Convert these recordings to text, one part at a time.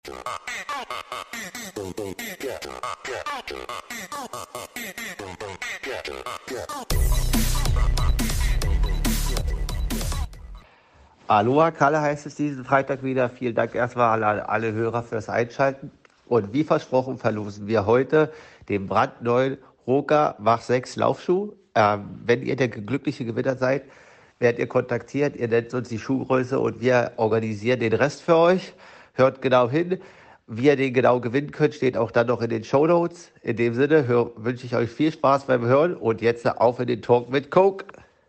Aloha, Kalle heißt es diesen Freitag wieder. Vielen Dank erstmal an alle Hörer fürs Einschalten. Und wie versprochen verlosen wir heute den brandneuen Roka Mach 6 Laufschuh. Wenn ihr der glückliche Gewinner seid, werdet ihr kontaktiert. Ihr nennt uns die Schuhgröße und wir organisieren den Rest für euch. Hört genau hin. Wie ihr den genau gewinnen könnt, steht auch dann noch in den Shownotes. In dem Sinne wünsche ich euch viel Spaß beim Hören und jetzt auf in den Talk mit Coke.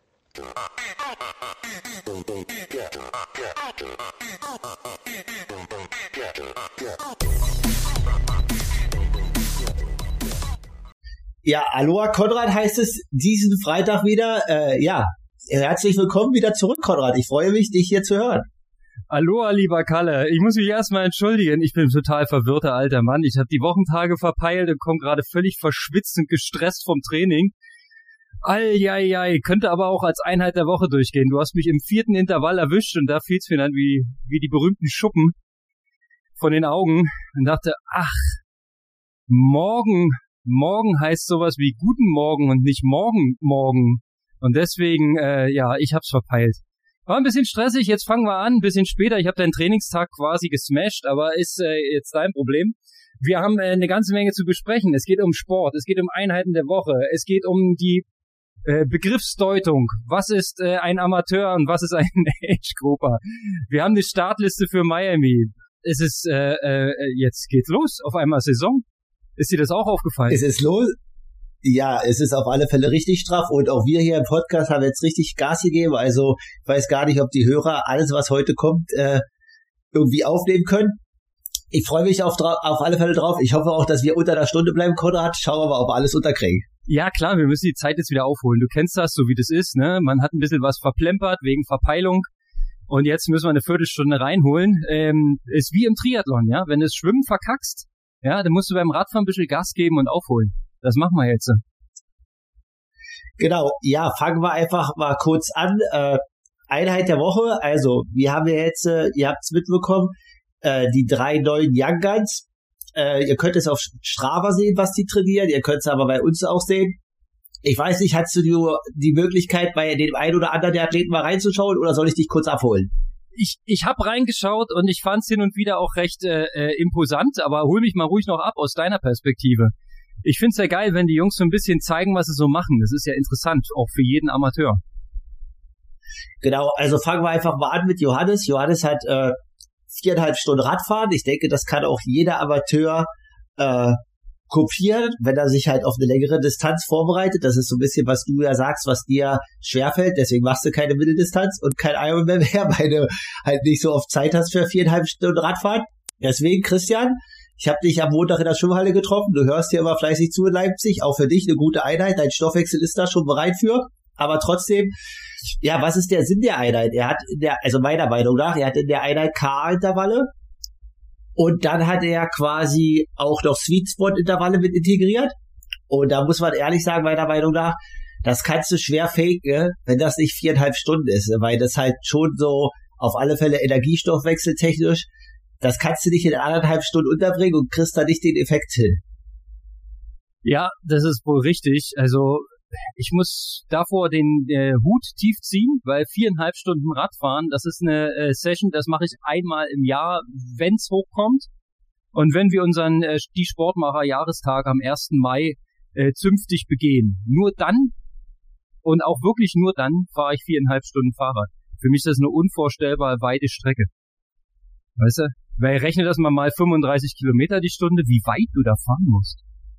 Ja, Aloha Konrad heißt es diesen Freitag wieder. Herzlich willkommen wieder zurück, Konrad. Ich freue mich, dich hier zu hören. Aloha, lieber Kalle. Ich muss mich erstmal entschuldigen. Ich bin ein total verwirrter alter Mann. Ich habe die Wochentage verpeilt und komme gerade völlig verschwitzt und gestresst vom Training. Eieiei, könnte aber auch als Einheit der Woche durchgehen. Du hast mich im 4. Intervall erwischt und da fiel's mir dann wie die berühmten Schuppen von den Augen und dachte, morgen heißt sowas wie guten Morgen und nicht morgen. Und deswegen, ich hab's verpeilt. War ein bisschen stressig, jetzt fangen wir an, ein bisschen später. Ich habe deinen Trainingstag quasi gesmashed, aber ist jetzt dein Problem. Wir haben eine ganze Menge zu besprechen. Es geht um Sport, es geht um Einheiten der Woche, es geht um die Begriffsdeutung. Was ist ein Amateur und was ist ein Age-Grupper? Wir haben eine Startliste für Miami. Es ist, jetzt geht's los. Auf einmal Saison. Ist dir das auch aufgefallen? Es ist los. Ja, es ist auf alle Fälle richtig straff und auch wir hier im Podcast haben jetzt richtig Gas gegeben. Also ich weiß gar nicht, ob die Hörer alles, was heute kommt, irgendwie aufnehmen können. Ich freue mich auf alle Fälle drauf. Ich hoffe auch, dass wir unter der Stunde bleiben, Konrad. Schauen wir mal, ob wir alles unterkriegen. Ja, klar, wir müssen die Zeit jetzt wieder aufholen. Du kennst das, so wie das ist, ne? Man hat ein bisschen was verplempert wegen Verpeilung und jetzt müssen wir eine Viertelstunde reinholen. Ist wie im Triathlon, ja? Wenn du das Schwimmen verkackst, ja, dann musst du beim Radfahren ein bisschen Gas geben und aufholen. Das machen wir jetzt. Genau, ja, fangen wir einfach mal kurz an. Einheit der Woche, also wir haben ja jetzt, ihr habt es mitbekommen, die 3 neuen Young Guns. Ihr könnt es auf Strava sehen, was die trainieren, ihr könnt es aber bei uns auch sehen. Ich weiß nicht, hast du die Möglichkeit, bei dem einen oder anderen der Athleten mal reinzuschauen oder soll ich dich kurz abholen? Ich habe reingeschaut und ich fand es hin und wieder auch recht imposant, aber hol mich mal ruhig noch ab aus deiner Perspektive. Ich find's ja geil, wenn die Jungs so ein bisschen zeigen, was sie so machen. Das ist ja interessant, auch für jeden Amateur. Genau, also fangen wir einfach mal an mit Johannes. Johannes hat 4,5 Stunden Radfahren. Ich denke, das kann auch jeder Amateur kopieren, wenn er sich halt auf eine längere Distanz vorbereitet. Das ist so ein bisschen, was du ja sagst, was dir schwerfällt. Deswegen machst du keine Mitteldistanz und kein Ironman mehr, weil du halt nicht so oft Zeit hast für 4,5 Stunden Radfahren. Deswegen, Christian, ich habe dich am Montag in der Schwimmhalle getroffen. Du hörst hier immer fleißig zu in Leipzig. Auch für dich eine gute Einheit. Dein Stoffwechsel ist da schon bereit für. Aber trotzdem, ja, was ist der Sinn der Einheit? Er hat also meiner Meinung nach, er hat in der Einheit K-Intervalle. Und dann hat er quasi auch noch Sweet Spot Intervalle mit integriert. Und da muss man ehrlich sagen, meiner Meinung nach, das kannst du schwer faken, wenn das nicht 4,5 Stunden ist. Weil das halt schon so auf alle Fälle Energiestoffwechseltechnisch, das kannst du nicht in 1,5 Stunden unterbringen und kriegst da nicht den Effekt hin. Ja, das ist wohl richtig. Also ich muss davor den Hut tief ziehen, weil 4,5 Stunden Radfahren, das ist eine Session, das mache ich einmal im Jahr, wenn's hochkommt. Und wenn wir unseren die Sportmacher-Jahrestag am 1. Mai zünftig begehen. Nur dann und auch wirklich nur dann fahre ich 4,5 Stunden Fahrrad. Für mich ist das eine unvorstellbar weite Strecke. Weißt du? Weil rechne das mal 35 Kilometer die Stunde, wie weit du da fahren musst.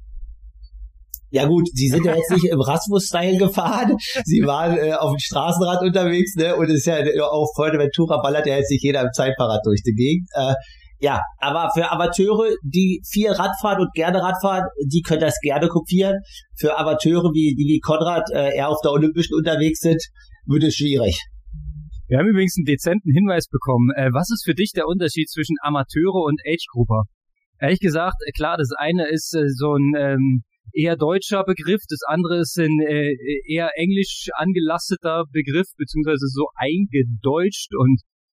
Ja gut, sie sind ja jetzt nicht im Rasmus-Style gefahren, sie waren auf dem Straßenrad unterwegs, ne, und es ist ja auch Fuerteventura ballert ja jetzt nicht jeder im Zeitfahrrad durch die Gegend. Ja, aber für Amateure, die viel Radfahren und gerne Radfahren, die können das gerne kopieren. Für Amateure wie Konrad eher auf der Olympischen unterwegs sind, wird es schwierig. Wir haben übrigens einen dezenten Hinweis bekommen. Was ist für dich der Unterschied zwischen Amateure und Age-Grupper? Ehrlich gesagt, klar, das eine ist so ein eher deutscher Begriff, das andere ist ein eher englisch angelasteter Begriff, beziehungsweise so eingedeutscht. Und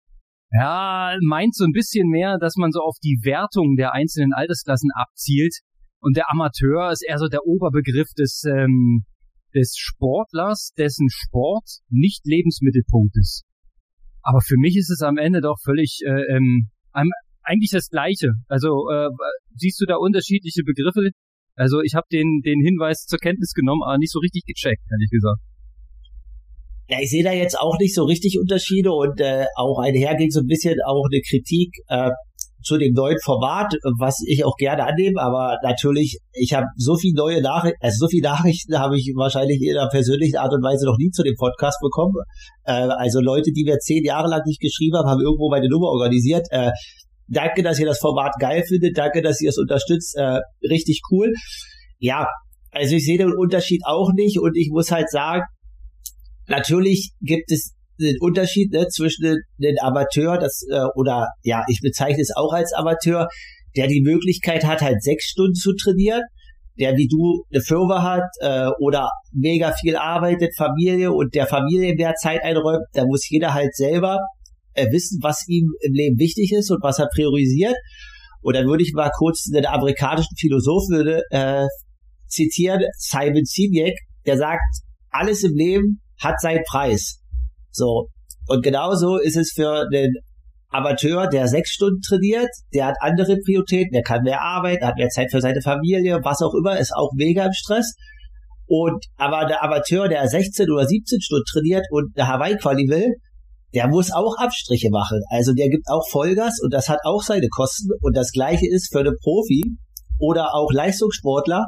Ja, meint so ein bisschen mehr, dass man so auf die Wertung der einzelnen Altersklassen abzielt und der Amateur ist eher so der Oberbegriff des Sportlers, dessen Sport nicht Lebensmittelpunkt ist. Aber für mich ist es am Ende doch völlig eigentlich das Gleiche. Also siehst du da unterschiedliche Begriffe? Also ich habe den Hinweis zur Kenntnis genommen, aber nicht so richtig gecheckt, ehrlich gesagt. Ja, ich sehe da jetzt auch nicht so richtig Unterschiede und auch einher ging so ein bisschen auch eine Kritik zu dem neuen Format, was ich auch gerne annehme, aber natürlich, ich habe so viele neue Nachrichten, also so viele Nachrichten habe ich wahrscheinlich in einer persönlichen Art und Weise noch nie zu dem Podcast bekommen. Also Leute, die mir 10 Jahre lang nicht geschrieben haben irgendwo meine Nummer organisiert. Danke, dass ihr das Format geil findet, danke, dass ihr es unterstützt, richtig cool. Ja, also ich sehe den Unterschied auch nicht und ich muss halt sagen, natürlich gibt es den Unterschied zwischen den Amateur, ich bezeichne es auch als Amateur, der die Möglichkeit hat, halt 6 Stunden zu trainieren, der wie du eine Firma hat oder mega viel arbeitet, Familie und der Familie mehr Zeit einräumt, da muss jeder halt selber wissen, was ihm im Leben wichtig ist und was er priorisiert. Und dann würde ich mal kurz den amerikanischen Philosophen zitieren, Simon Sinek, der sagt, alles im Leben hat seinen Preis. So. Und genauso ist es für den Amateur, der 6 Stunden trainiert, der hat andere Prioritäten, der kann mehr arbeiten, hat mehr Zeit für seine Familie, was auch immer, ist auch mega im Stress. Aber der Amateur, der 16 oder 17 Stunden trainiert und eine Hawaii-Quali will, der muss auch Abstriche machen. Also der gibt auch Vollgas und das hat auch seine Kosten. Und das Gleiche ist für einen Profi oder auch Leistungssportler,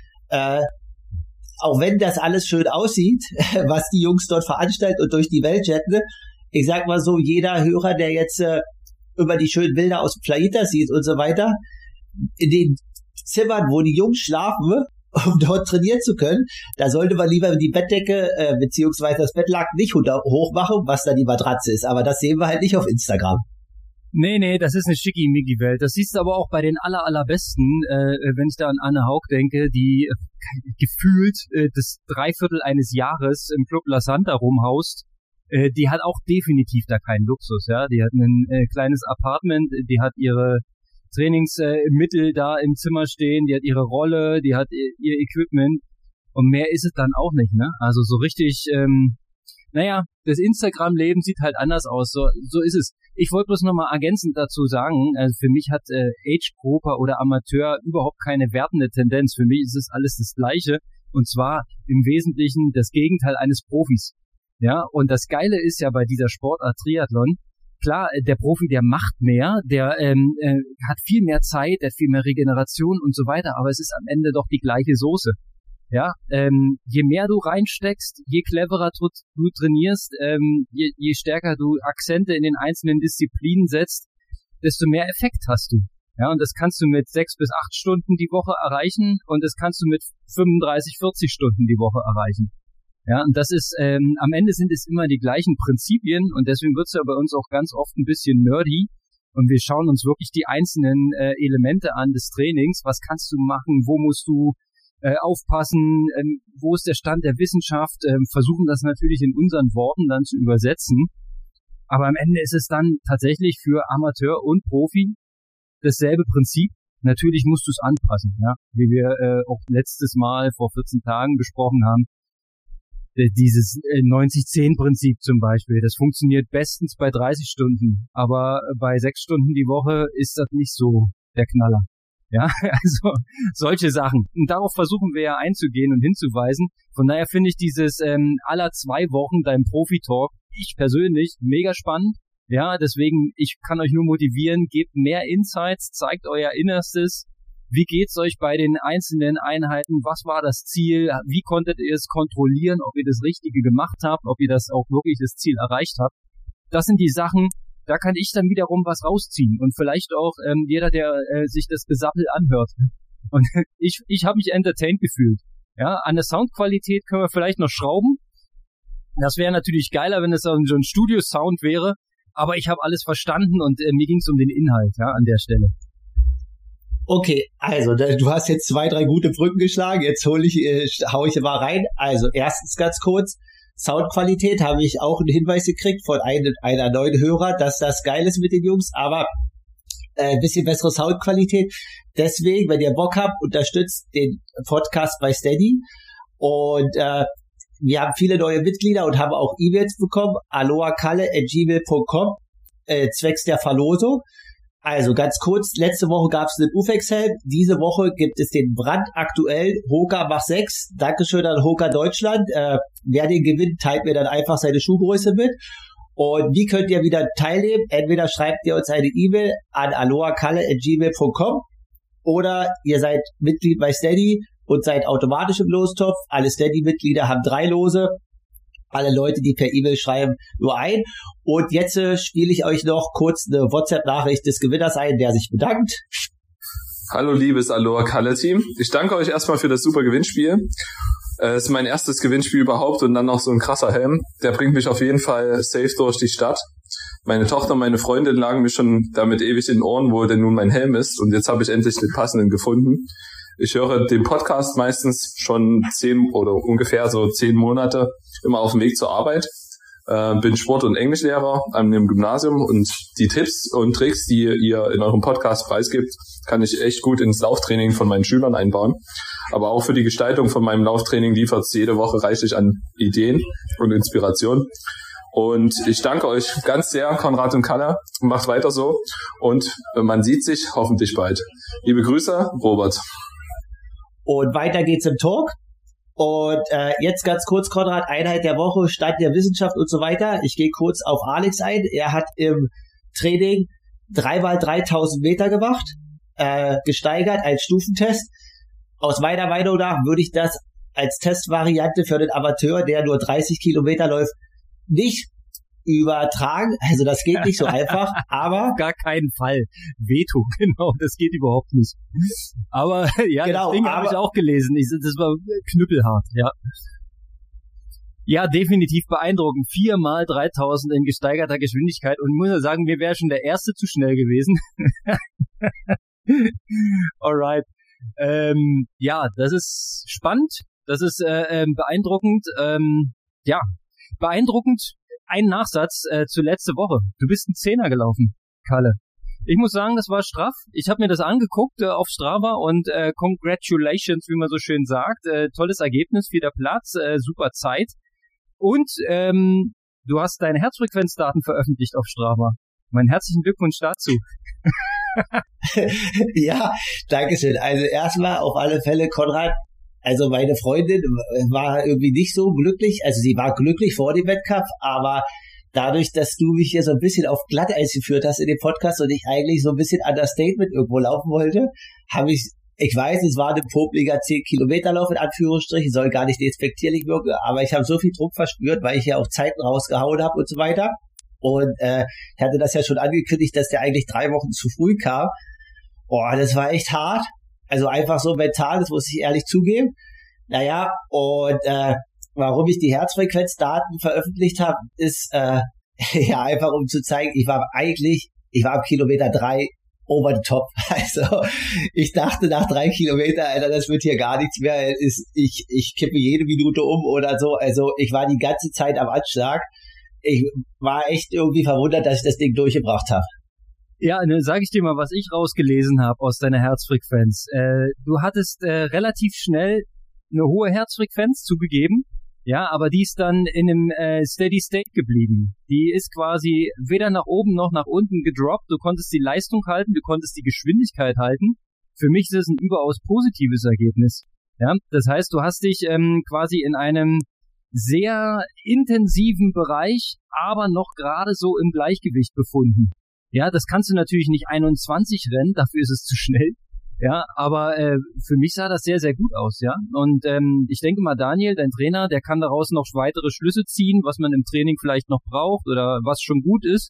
auch wenn das alles schön aussieht, was die Jungs dort veranstalten und durch die Welt jetten, ich sag mal so, jeder Hörer, der jetzt über die schönen Bilder aus dem Playa sieht und so weiter, in den Zimmern, wo die Jungs schlafen, um dort trainieren zu können, da sollte man lieber die Bettdecke beziehungsweise das Bettlaken nicht hoch machen, was dann die Matratze ist. Aber das sehen wir halt nicht auf Instagram. Nee, das ist eine Schickimicki-Welt. Das siehst du aber auch bei den allerbesten, wenn ich da an Anne Haug denke, die gefühlt das Dreiviertel eines Jahres im Club La Santa rumhaust. Die hat auch definitiv da keinen Luxus, ja. Die hat ein kleines Apartment, die hat ihre Trainingsmittel da im Zimmer stehen, die hat ihre Rolle, die hat ihr Equipment und mehr ist es dann auch nicht, ne? Also so richtig, das Instagram-Leben sieht halt anders aus, so ist es. Ich wollte bloß nochmal ergänzend dazu sagen, also für mich hat Age-Grupper oder Amateur überhaupt keine wertende Tendenz. Für mich ist es alles das Gleiche und zwar im Wesentlichen das Gegenteil eines Profis. Ja, und das Geile ist ja bei dieser Sportart Triathlon, klar, der Profi, der macht mehr, der hat viel mehr Zeit, der hat viel mehr Regeneration und so weiter, aber es ist am Ende doch die gleiche Soße. Ja, je mehr du reinsteckst, je cleverer du trainierst, je stärker du Akzente in den einzelnen Disziplinen setzt, desto mehr Effekt hast du. Ja, und das kannst du mit 6 bis 8 Stunden die Woche erreichen und das kannst du mit 35, 40 Stunden die Woche erreichen. Ja, und das ist, am Ende sind es immer die gleichen Prinzipien und deswegen wird's ja bei uns auch ganz oft ein bisschen nerdy und wir schauen uns wirklich die einzelnen Elemente an des Trainings. Was kannst du machen? Wo musst du aufpassen? Wo ist der Stand der Wissenschaft? Versuchen das natürlich in unseren Worten dann zu übersetzen. Aber am Ende ist es dann tatsächlich für Amateur und Profi dasselbe Prinzip. Natürlich musst du es anpassen, ja, wie wir auch letztes Mal vor 14 Tagen besprochen haben. Dieses 90-10-Prinzip zum Beispiel, das funktioniert bestens bei 30 Stunden, aber bei 6 Stunden die Woche ist das nicht so der Knaller. Ja, also solche Sachen. Und darauf versuchen wir ja einzugehen und hinzuweisen. Von daher finde ich dieses aller 2 Wochen dein Profi-Talk, ich persönlich, mega spannend. Ja, deswegen, ich kann euch nur motivieren, gebt mehr Insights, zeigt euer Innerstes. Wie geht's euch bei den einzelnen Einheiten? Was war das Ziel? Wie konntet ihr es kontrollieren, ob ihr das Richtige gemacht habt, ob ihr das auch wirklich das Ziel erreicht habt? Das sind die Sachen, da kann ich dann wiederum was rausziehen und vielleicht auch jeder, der sich das Gesappel anhört. Und ich habe mich entertained gefühlt. Ja, an der Soundqualität können wir vielleicht noch schrauben. Das wäre natürlich geiler, wenn es so ein Studio-Sound wäre, aber ich habe alles verstanden und mir ging es um den Inhalt, ja, an der Stelle. Okay, also du hast jetzt 2, 3 gute Brücken geschlagen, jetzt hau ich mal rein. Also erstens ganz kurz, Soundqualität habe ich auch einen Hinweis gekriegt von einer neuen Hörer, dass das geil ist mit den Jungs, aber ein bisschen bessere Soundqualität. Deswegen, wenn ihr Bock habt, unterstützt den Podcast bei Steady. Und wir haben viele neue Mitglieder und haben auch E-Mails bekommen. aloakalle@gmail.com zwecks der Verlosung. Also ganz kurz, letzte Woche gab es den Ufex-Helm. Diese Woche gibt es den brandaktuellen Hoka Mach 6. Dankeschön an Hoka Deutschland. Wer den gewinnt, teilt mir dann einfach seine Schuhgröße mit. Und wie könnt ihr wieder teilnehmen? Entweder schreibt ihr uns eine E-Mail an aloakalle@gmail.com oder ihr seid Mitglied bei Steady und seid automatisch im Lostopf. Alle Steady-Mitglieder haben 3 Lose. Alle Leute, die per E-Mail schreiben, nur ein. Und jetzt spiele ich euch noch kurz eine WhatsApp-Nachricht des Gewinners ein, der sich bedankt. Hallo liebes Aloha Kalle Team. Ich danke euch erstmal für das super Gewinnspiel. Es ist mein erstes Gewinnspiel überhaupt und dann noch so ein krasser Helm. Der bringt mich auf jeden Fall safe durch die Stadt. Meine Tochter und meine Freundin lagen mir schon damit ewig in den Ohren, wo denn nun mein Helm ist. Und jetzt habe ich endlich den passenden gefunden. Ich höre den Podcast meistens schon 10 oder ungefähr so 10 Monate immer auf dem Weg zur Arbeit. Bin Sport- und Englischlehrer an einem Gymnasium und die Tipps und Tricks, die ihr in eurem Podcast preisgibt, kann ich echt gut ins Lauftraining von meinen Schülern einbauen. Aber auch für die Gestaltung von meinem Lauftraining liefert es jede Woche reichlich an Ideen und Inspiration. Und ich danke euch ganz sehr, Konrad und Kalle. Macht weiter so und man sieht sich hoffentlich bald. Liebe Grüße, Robert. Und weiter geht's im Talk. Und jetzt ganz kurz, Konrad, Einheit der Woche, Stand der Wissenschaft und so weiter. Ich gehe kurz auf Alex ein. Er hat im Training 3x3000 Meter gemacht, gesteigert als Stufentest. Aus meiner Meinung nach würde ich das als Testvariante für den Amateur, der nur 30 Kilometer läuft, nicht übertragen. Also das geht nicht so einfach, aber... Gar keinen Fall. Veto, genau, das geht überhaupt nicht. Aber ja, genau, das Ding habe ich auch gelesen. Das war knüppelhart, ja. Ja, definitiv beeindruckend. 4x3000 in gesteigerter Geschwindigkeit und muss ja sagen, mir wäre schon der erste zu schnell gewesen. Alright. Ja, das ist spannend. Das ist beeindruckend. Ja, beeindruckend. Ein Nachsatz zu letzte Woche. Du bist ein 10er gelaufen, Kalle. Ich muss sagen, das war straff. Ich habe mir das angeguckt auf Strava und congratulations, wie man so schön sagt. Tolles Ergebnis, 4. Platz, super Zeit. Und du hast deine Herzfrequenzdaten veröffentlicht auf Strava. Meinen herzlichen Glückwunsch dazu. Ja, dankeschön. Also erstmal auf alle Fälle, Konrad, also meine Freundin war irgendwie nicht so glücklich, also sie war glücklich vor dem Wettkampf, aber dadurch, dass du mich hier so ein bisschen auf Glatteis geführt hast in dem Podcast und ich eigentlich so ein bisschen Understatement irgendwo laufen wollte, habe ich weiß, es war ein popliger 10-Kilometer-Lauf in Anführungsstrichen, soll gar nicht despektierlich wirken, aber ich habe so viel Druck verspürt, weil ich ja auch Zeiten rausgehauen habe und so weiter. Und ich hatte das ja schon angekündigt, dass der eigentlich 3 Wochen zu früh kam. Boah, das war echt hart. Also einfach so mental, das muss ich ehrlich zugeben. Naja, und warum ich die Herzfrequenzdaten veröffentlicht habe, ist ja einfach um zu zeigen, ich war am Kilometer 3 over the top. Also ich dachte nach 3 Kilometer, Alter, das wird hier gar nichts mehr. Ich kippe jede Minute um oder so. Also ich war die ganze Zeit am Anschlag. Ich war echt irgendwie verwundert, dass ich das Ding durchgebracht habe. Ja, ne, sag ich dir mal, was ich rausgelesen habe aus deiner Herzfrequenz. Du hattest relativ schnell eine hohe Herzfrequenz zugegeben, ja, aber die ist dann in einem Steady State geblieben. Die ist quasi weder nach oben noch nach unten gedroppt. Du konntest die Leistung halten, du konntest die Geschwindigkeit halten. Für mich ist es ein überaus positives Ergebnis. Ja, das heißt, du hast dich quasi in einem sehr intensiven Bereich, aber noch gerade so im Gleichgewicht befunden. Ja, das kannst du natürlich nicht 21 rennen, dafür ist es zu schnell. Ja, aber für mich sah das sehr, sehr gut aus, ja. Und ich denke mal, Daniel, dein Trainer, der kann daraus noch weitere Schlüsse ziehen, was man im Training vielleicht noch braucht oder was schon gut ist.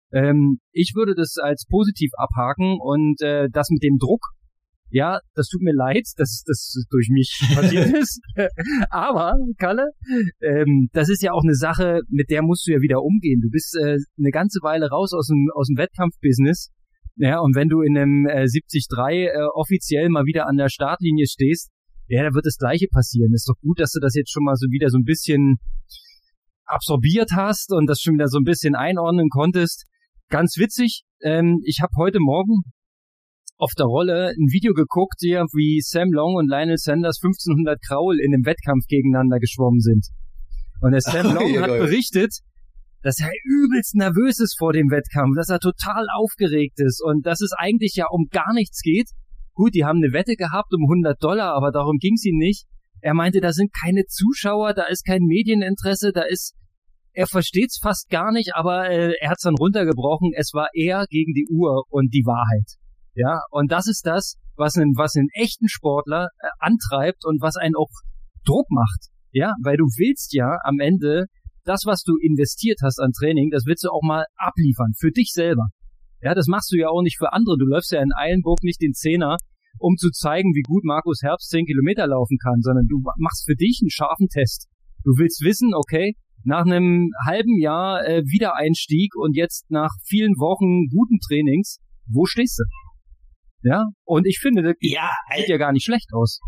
Ich würde das als positiv abhaken und das mit dem Druck, ja, das tut mir leid, dass das durch mich passiert ist. Aber, Kalle, das ist ja auch eine Sache, mit der musst du ja wieder umgehen. Du bist eine ganze Weile raus aus dem Wettkampfbusiness. Ja, und wenn du in einem 73 offiziell mal wieder an der Startlinie stehst, ja, da wird das Gleiche passieren. Ist doch gut, dass du das jetzt schon mal so wieder so ein bisschen absorbiert hast und das schon wieder so ein bisschen einordnen konntest. Ganz witzig, ich habe heute Morgen auf der Rolle ein Video geguckt, wie Sam Long und Lionel Sanders 1500 Kraul in einem Wettkampf gegeneinander geschwommen sind. Und der Sam Long hat berichtet, dass er übelst nervös ist vor dem Wettkampf, dass er total aufgeregt ist und dass es eigentlich ja um gar nichts geht. Gut, die haben eine Wette gehabt um $100, aber darum ging's ihm nicht. Er meinte, da sind keine Zuschauer, da ist kein Medieninteresse, er versteht's fast gar nicht, aber er hat's dann runtergebrochen. Es war er gegen die Uhr und die Wahrheit. Ja, und das ist das, was einen echten Sportler antreibt und was einen auch Druck macht. Ja, weil du willst ja am Ende das, was du investiert hast an Training, das willst du auch mal abliefern für dich selber. Ja, das machst du ja auch nicht für andere. Du läufst ja in Eilenburg nicht den Zehner, um zu zeigen, wie gut Markus Herbst 10 Kilometer laufen kann, sondern du machst für dich einen scharfen Test. Du willst wissen, okay, nach einem halben Jahr Wiedereinstieg und jetzt nach vielen Wochen guten Trainings, wo stehst du? Ja, und ich finde, das sieht ja gar nicht schlecht aus.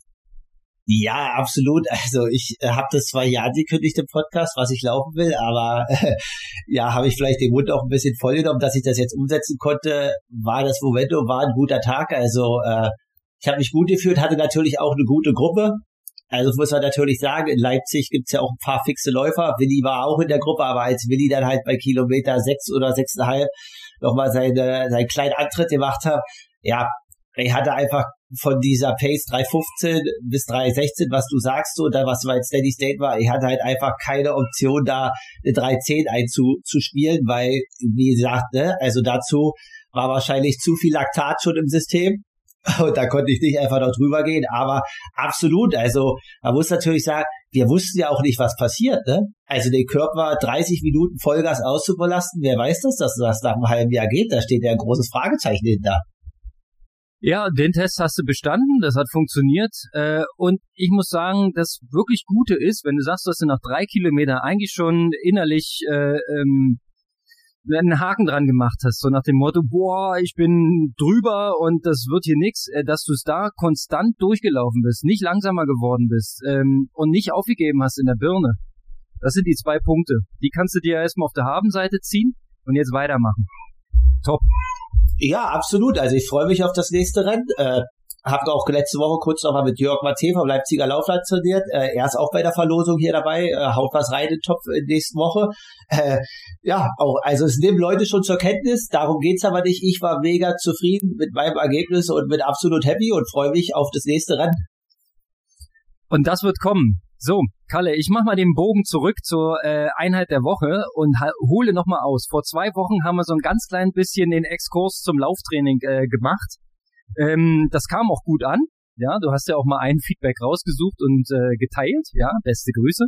Ja, absolut. Also ich habe das zwar ja angekündigt im Podcast, was ich laufen will, aber habe ich vielleicht den Mund auch ein bisschen voll genommen, dass ich das jetzt umsetzen konnte. War das Momentum, war ein guter Tag. Also ich habe mich gut gefühlt, hatte natürlich auch eine gute Gruppe. Also muss man natürlich sagen, in Leipzig gibt's ja auch ein paar fixe Läufer. Willi war auch in der Gruppe, aber als Willi dann halt bei Kilometer 6 oder 6,5 nochmal seinen kleinen Antritt gemacht hat, ja, ich hatte einfach von dieser Pace 3,15 bis 3,16, was du sagst, so, da was mein Steady State war, ich hatte halt einfach keine Option, da eine 3,10 einzuspielen, weil, wie gesagt, ne, also dazu war wahrscheinlich zu viel Laktat schon im System. Und da konnte ich nicht einfach noch drüber gehen, aber absolut, also man muss natürlich sagen, wir wussten ja auch nicht, was passiert, ne? Also den Körper 30 Minuten Vollgas auszubelasten, wer weiß das, dass das nach einem halben Jahr geht, da steht ja ein großes Fragezeichen hinter. Ja, den Test hast du bestanden, das hat funktioniert und ich muss sagen, das wirklich Gute ist, wenn du sagst, dass du nach 3 Kilometern eigentlich schon innerlich einen Haken dran gemacht hast, so nach dem Motto, boah, ich bin drüber und das wird hier nix, dass du es da konstant durchgelaufen bist, nicht langsamer geworden bist und nicht aufgegeben hast in der Birne. Das sind die 2 Punkte. Die kannst du dir erstmal auf der Habenseite ziehen und jetzt weitermachen. Top. Ja, absolut. Also ich freue mich auf das nächste Rennen. Habe auch letzte Woche kurz noch mal mit Jörg Matthä vom Leipziger Laufland trainiert. Er ist auch bei der Verlosung hier dabei. Haut was rein in den Topf in nächsten Woche. Also es nehmen Leute schon zur Kenntnis. Darum geht's aber nicht. Ich war mega zufrieden mit meinem Ergebnis und bin absolut happy und freue mich auf das nächste Rennen. Und das wird kommen. So, Kalle, ich mach mal den Bogen zurück zur Einheit der Woche und hole nochmal aus. Vor 2 Wochen haben wir so ein ganz klein bisschen den Exkurs zum Lauftraining gemacht. Das kam auch gut an. Ja, du hast ja auch mal ein Feedback rausgesucht und geteilt. Ja, beste Grüße.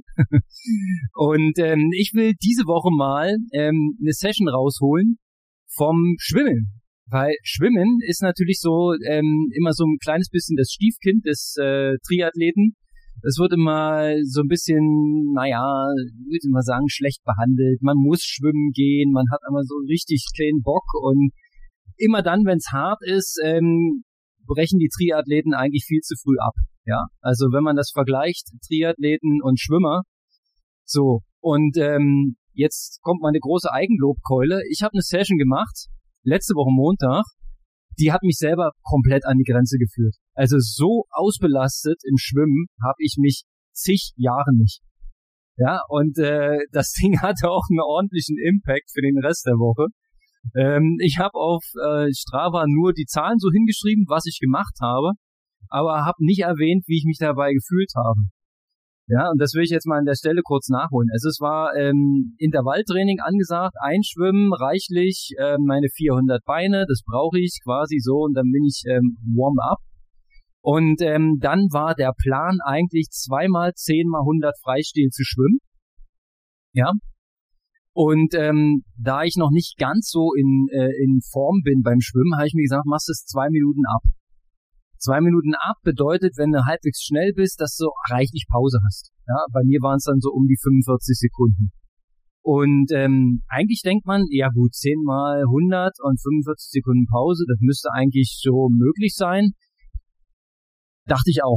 Und ich will diese Woche mal eine Session rausholen vom Schwimmen. Weil Schwimmen ist natürlich so immer so ein kleines bisschen das Stiefkind des Triathleten. Es wird immer so ein bisschen, würde ich mal sagen, schlecht behandelt. Man muss schwimmen gehen, man hat immer so richtig kleinen Bock und immer dann, wenn es hart ist, brechen die Triathleten eigentlich viel zu früh ab. Ja, also wenn man das vergleicht, Triathleten und Schwimmer, so. Und jetzt kommt meine große Eigenlobkeule. Ich habe eine Session gemacht, letzte Woche Montag, die hat mich selber komplett an die Grenze geführt. Also so ausbelastet im Schwimmen habe ich mich zig Jahre nicht. Ja, und das Ding hatte auch einen ordentlichen Impact für den Rest der Woche. Ich habe auf Strava nur die Zahlen so hingeschrieben, was ich gemacht habe, aber habe nicht erwähnt, wie ich mich dabei gefühlt habe. Ja, und das will ich jetzt mal an der Stelle kurz nachholen. Also es war Intervalltraining angesagt, Einschwimmen, reichlich, meine 400 Beine, das brauche ich quasi so und dann bin ich Warm-up. Und dann war der Plan eigentlich 2x 10x100 Freistil zu schwimmen. Ja. Und da ich noch nicht ganz so in Form bin beim Schwimmen, habe ich mir gesagt, machst es 2 Minuten ab. 2 Minuten ab bedeutet, wenn du halbwegs schnell bist, dass du reichlich Pause hast. Ja, bei mir waren es dann so um die 45 Sekunden. Und eigentlich denkt man, ja gut, 10x100 und 45 Sekunden Pause, das müsste eigentlich so möglich sein. Dachte ich auch.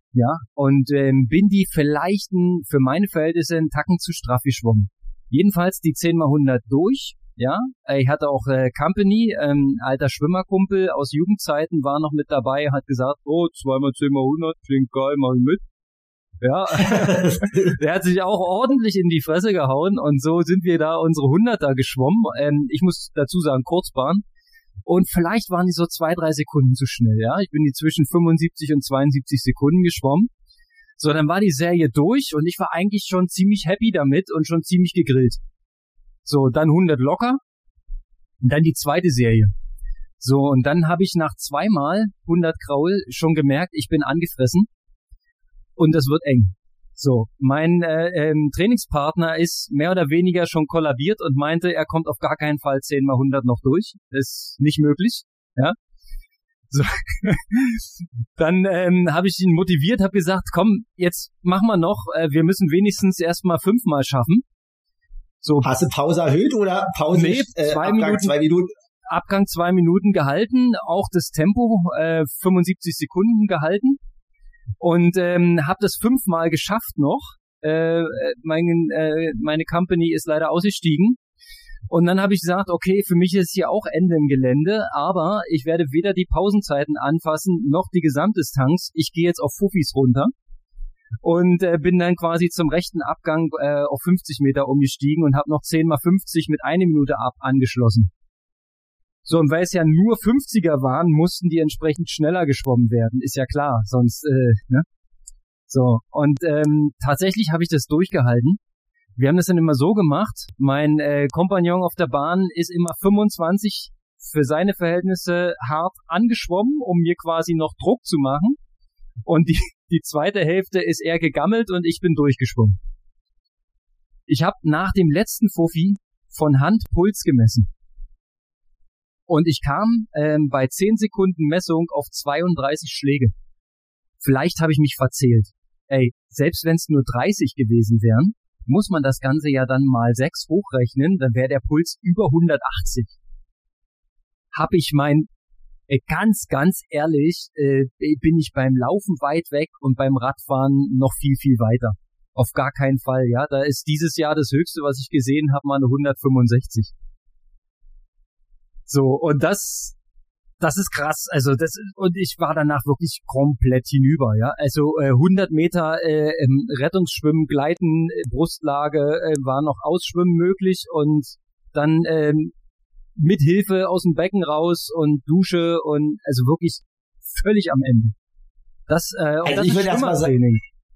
ja, und bin die vielleicht für meine Verhältnisse einen Tacken zu straff geschwommen. Jedenfalls die 10x100 durch, ja. Ich hatte auch Company, alter Schwimmerkumpel aus Jugendzeiten war noch mit dabei, hat gesagt, oh, 2x10x100, klingt geil, mach ich mit. Ja, der hat sich auch ordentlich in die Fresse gehauen und so sind wir da unsere 100er geschwommen. Ich muss dazu sagen, Kurzbahn. Und vielleicht waren die so 2-3 Sekunden zu schnell, ja. Ich bin die zwischen 75 und 72 Sekunden geschwommen. So, dann war die Serie durch und ich war eigentlich schon ziemlich happy damit und schon ziemlich gegrillt. So, dann 100 locker und dann die zweite Serie. So, und dann habe ich nach 2-mal 100 Kraul schon gemerkt, ich bin angefressen. Und das wird eng. So, mein Trainingspartner ist mehr oder weniger schon kollabiert und meinte, er kommt auf gar keinen Fall 10x100 noch durch. Das ist nicht möglich. Ja. So. Dann habe ich ihn motiviert, habe gesagt, komm, jetzt machen wir noch. Wir müssen wenigstens erstmal 5-mal schaffen. So. Hast du Pause erhöht oder Pause? Nee, Abgang 2 Minuten. Abgang 2 Minuten gehalten, auch das Tempo 75 Sekunden gehalten. Und habe das 5-mal geschafft noch. Meine Company ist leider ausgestiegen. Und dann habe ich gesagt, okay, für mich ist hier auch Ende im Gelände, aber ich werde weder die Pausenzeiten anfassen, noch die Gesamtdistanz. Ich gehe jetzt auf Fuffis runter und bin dann quasi zum rechten Abgang auf 50 Meter umgestiegen und habe noch 10x50 mit 1 Minute angeschlossen. So, und weil es ja nur 50er waren, mussten die entsprechend schneller geschwommen werden, ist ja klar, sonst, ne? So, und tatsächlich habe ich das durchgehalten. Wir haben das dann immer so gemacht, mein Kompagnon auf der Bahn ist immer 25 für seine Verhältnisse hart angeschwommen, um mir quasi noch Druck zu machen. Und die zweite Hälfte ist er gegammelt und ich bin durchgeschwommen. Ich habe nach dem letzten Fuffi von Hand Puls gemessen. Und ich kam bei 10 Sekunden Messung auf 32 Schläge. Vielleicht habe ich mich verzählt. Ey, selbst wenn es nur 30 gewesen wären, muss man das Ganze ja dann mal 6 hochrechnen, dann wäre der Puls über 180. Hab ich ganz, ganz ehrlich, bin ich beim Laufen weit weg und beim Radfahren noch viel, viel weiter. Auf gar keinen Fall, ja. Da ist dieses Jahr das Höchste, was ich gesehen habe, mal eine 165. So, und das ist krass. Also und ich war danach wirklich komplett hinüber, ja. Also 100 Meter Rettungsschwimmen, Gleiten, Brustlage war noch Ausschwimmen möglich und dann mit Hilfe aus dem Becken raus und Dusche und also wirklich völlig am Ende. Das ich würde erst mal sagen,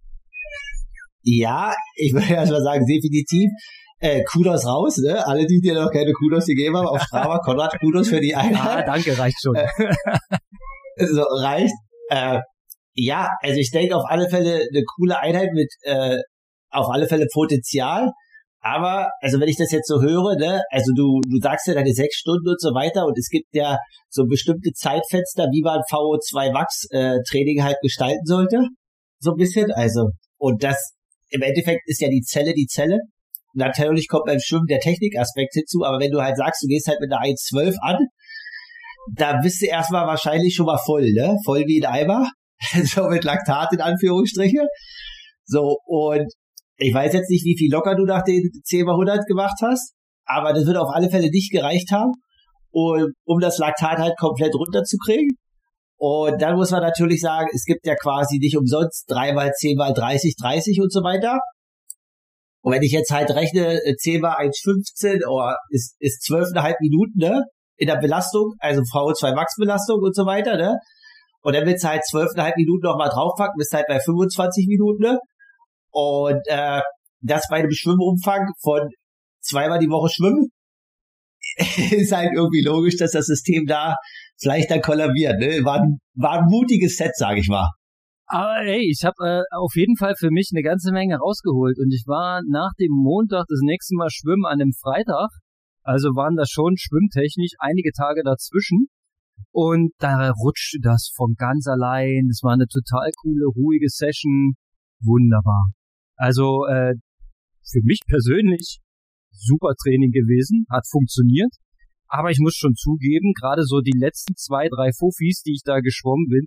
ja, ich würde erst mal sagen, definitiv. Kudos raus, ne? Alle, die dir noch keine Kudos gegeben haben, auf Strava, Konrad, Kudos für die Einheit. Ah, danke, reicht schon. So, reicht. Ja, also ich denke auf alle Fälle eine coole Einheit mit auf alle Fälle Potenzial. Aber, also wenn ich das jetzt so höre, ne, also du sagst ja deine 6 Stunden und so weiter und es gibt ja so bestimmte Zeitfenster, wie man VO2 Max Training halt gestalten sollte. So ein bisschen, also. Und das, im Endeffekt ist ja die Zelle. Natürlich kommt beim Schwimmen der Technikaspekt hinzu, aber wenn du halt sagst, du gehst halt mit einer 1,12 an, da bist du erstmal wahrscheinlich schon mal voll, ne? Voll wie ein Eimer. So mit Laktat in Anführungsstriche. So, und ich weiß jetzt nicht, wie viel locker du nach den 10x100 gemacht hast, aber das wird auf alle Fälle nicht gereicht haben, um das Laktat halt komplett runterzukriegen. Und dann muss man natürlich sagen, es gibt ja quasi nicht umsonst 3x10x30, 30 und so weiter. Und wenn ich jetzt halt rechne, 10x1,15 ist 12,5 Minuten, ne? In der Belastung, also VO2 Max Belastung und so weiter, ne? Und dann willst du halt 12,5 Minuten nochmal draufpacken, bist halt bei 25 Minuten, ne? Und das bei einem Schwimmumfang von 2-mal die Woche schwimmen, ist halt irgendwie logisch, dass das System da vielleicht dann kollabiert, ne? War ein mutiges Set, sag ich mal. Aber hey, ich habe auf jeden Fall für mich eine ganze Menge rausgeholt und ich war nach dem Montag das nächste Mal schwimmen an dem Freitag, also waren da schon schwimmtechnisch einige Tage dazwischen und da rutschte das von ganz allein, es war eine total coole, ruhige Session, wunderbar. Also für mich persönlich super Training gewesen, hat funktioniert, aber ich muss schon zugeben, gerade so die letzten 2-3 Fuffis, die ich da geschwommen bin,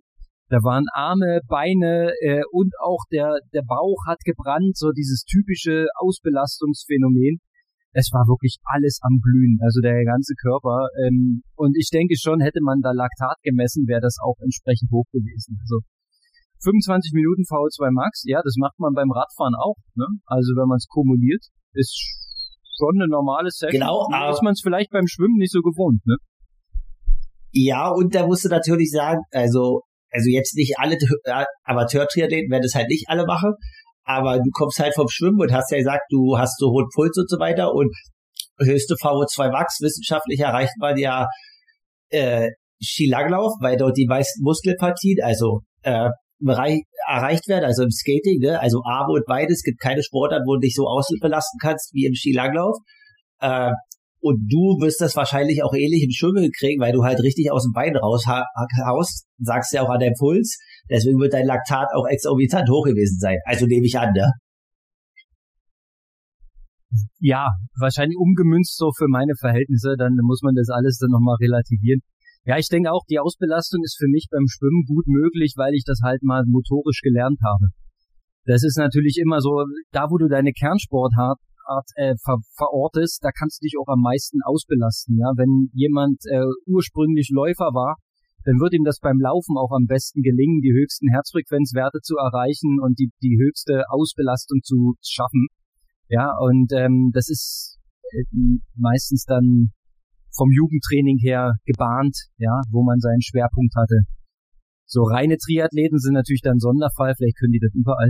Da waren Arme, Beine und auch der Bauch hat gebrannt, so dieses typische Ausbelastungsphänomen. Es war wirklich alles am Glühen, also der ganze Körper. Und ich denke schon, hätte man da Laktat gemessen, wäre das auch entsprechend hoch gewesen. Also 25 Minuten VO2 Max, ja, das macht man beim Radfahren auch. Ne? Also wenn man es kumuliert, ist schon eine normale Session. Genau, aber ist man es vielleicht beim Schwimmen nicht so gewohnt, ne? Ja, und da musst du natürlich sagen, also jetzt nicht alle Amateur-Triathleten werden das halt nicht alle machen, aber du kommst halt vom Schwimmen und hast ja gesagt, du hast so hohen Puls und so weiter und höchste VO2 Max wissenschaftlich erreicht man ja Skilanglauf, weil dort die meisten Muskelpartien, also erreicht werden, also im Skating, ne, also Arme und Beine, es gibt keine Sportart, wo du dich so ausbelasten kannst wie im Skilanglauf. Und du wirst das wahrscheinlich auch ähnlich im Schwimmen kriegen, weil du halt richtig aus dem Bein raushaust, sagst ja auch an deinem Puls. Deswegen wird dein Laktat auch exorbitant hoch gewesen sein. Also nehme ich an, ne? Ja, wahrscheinlich umgemünzt so für meine Verhältnisse, dann muss man das alles dann nochmal relativieren. Ja, ich denke auch, die Ausbelastung ist für mich beim Schwimmen gut möglich, weil ich das halt mal motorisch gelernt habe. Das ist natürlich immer so, da wo du deine Kernsportart verortest, da kannst du dich auch am meisten ausbelasten. Ja, wenn jemand ursprünglich Läufer war, dann wird ihm das beim Laufen auch am besten gelingen, die höchsten Herzfrequenzwerte zu erreichen und die höchste Ausbelastung zu schaffen. Ja, und das ist meistens dann vom Jugendtraining her gebahnt, ja, wo man seinen Schwerpunkt hatte. So reine Triathleten sind natürlich dann Sonderfall, vielleicht können die das überall.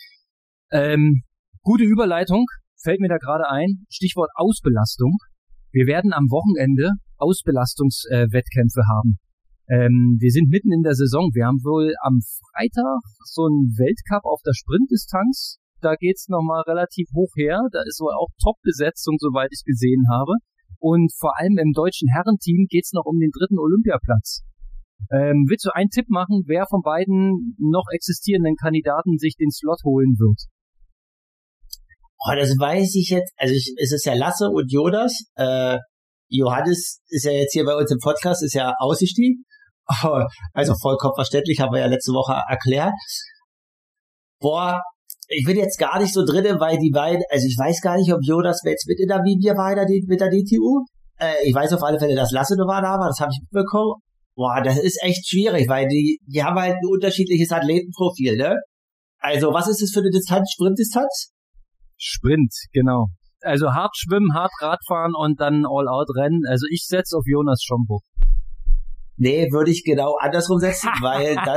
Gute Überleitung, fällt mir da gerade ein, Stichwort Ausbelastung. Wir werden am Wochenende Ausbelastungswettkämpfe haben. Wir sind mitten in der Saison. Wir haben wohl am Freitag so einen Weltcup auf der Sprintdistanz. Da geht's nochmal relativ hoch her. Da ist wohl auch Top-Besetzung, soweit ich gesehen habe. Und vor allem im deutschen Herrenteam geht's noch um den 3. Olympiaplatz. Willst du einen Tipp machen, wer von beiden noch existierenden Kandidaten sich den Slot holen wird? Oh, das weiß ich jetzt. Also es ist ja Lasse und Jonas. Johannes ist ja jetzt hier bei uns im Podcast, ist ja ausgestiegen. Also vollkommen verständlich, haben wir ja letzte Woche erklärt. Boah, ich bin jetzt gar nicht so drin, weil die beiden, also ich weiß gar nicht, ob Jonas jetzt mit in Namibia war mit der DTU. Ich weiß auf alle Fälle, dass Lasse noch da war, das habe ich mitbekommen. Boah, das ist echt schwierig, weil die haben halt ein unterschiedliches Athletenprofil, ne? Also was ist das für eine Distanz, Sprintdistanz? Sprint, genau. Also hart schwimmen, hart Radfahren und dann All-Out-Rennen. Also ich setze auf Jonas Schomburg. Nee, würde ich genau andersrum setzen, weil dann...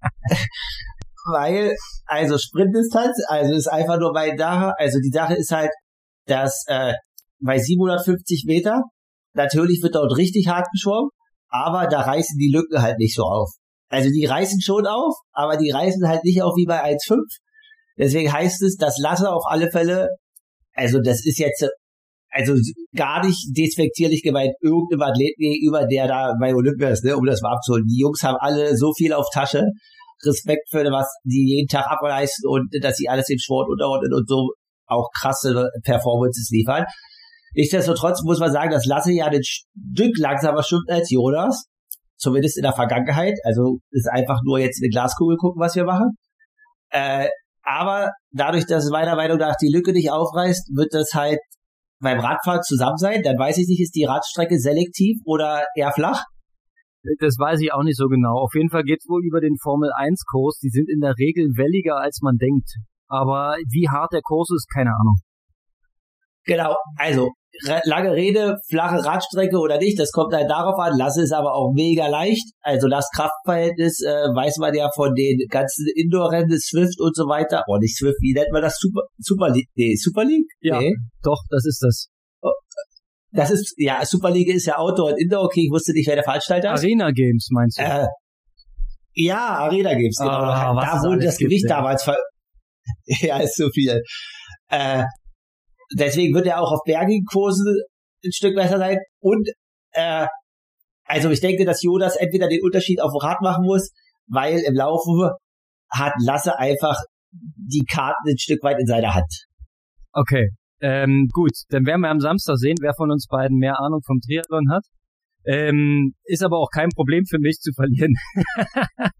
also Sprintdistanz, also ist einfach nur also die Sache ist halt, dass bei 750 Meter, natürlich wird dort richtig hart geschwommen, aber da reißen die Lücken halt nicht so auf. Also die reißen schon auf, aber die reißen halt nicht auf wie bei 1,5. Deswegen heißt es, dass Lasse auf alle Fälle, also das ist jetzt also gar nicht despektierlich gemeint irgendeinem Athleten gegenüber, der da bei Olympia ist, ne, um das mal abzuholen. Die Jungs haben alle so viel auf Tasche, Respekt für was die jeden Tag ableisten und dass sie alles dem Sport unterordnen und so auch krasse Performances liefern. Nichtsdestotrotz muss man sagen, dass Lasse ja ein Stück langsamer schwimmt als Jonas, zumindest in der Vergangenheit. Also ist einfach nur jetzt in die Glaskugel gucken, was wir machen. Aber dadurch, dass meiner Meinung nach die Lücke nicht aufreißt, wird das halt beim Radfahren zusammen sein. Dann weiß ich nicht, ist die Radstrecke selektiv oder eher flach? Das weiß ich auch nicht so genau. Auf jeden Fall geht's wohl über den Formel-1-Kurs. Die sind in der Regel welliger, als man denkt. Aber wie hart der Kurs ist, keine Ahnung. Genau, also lange Rede, flache Radstrecke oder nicht, das kommt halt darauf an. Lasse ist aber auch mega leicht. Also das Kraftverhältnis weiß man ja von den ganzen Indoor-Rennen, Swift und so weiter. Oh, nicht Swift, wie nennt man das? Super League? Nee, Super League? Ja, nee. Doch, das ist das. Das ist, ja, Super League ist ja Outdoor und Indoor, okay, ich wusste nicht, wer der Veranstalter ist. Arena Games, meinst du? Ja, Arena Games, genau. Da wurde das Gewicht damals ja, ist so viel. Deswegen wird er auch auf bergigen Kursen ein Stück besser sein. Und also ich denke, dass Jonas entweder den Unterschied auf dem Rad machen muss, weil im Laufen hat Lasse einfach die Karten ein Stück weit in seiner Hand. Okay, gut. Dann werden wir am Samstag sehen, wer von uns beiden mehr Ahnung vom Triathlon hat. Ist aber auch kein Problem für mich zu verlieren.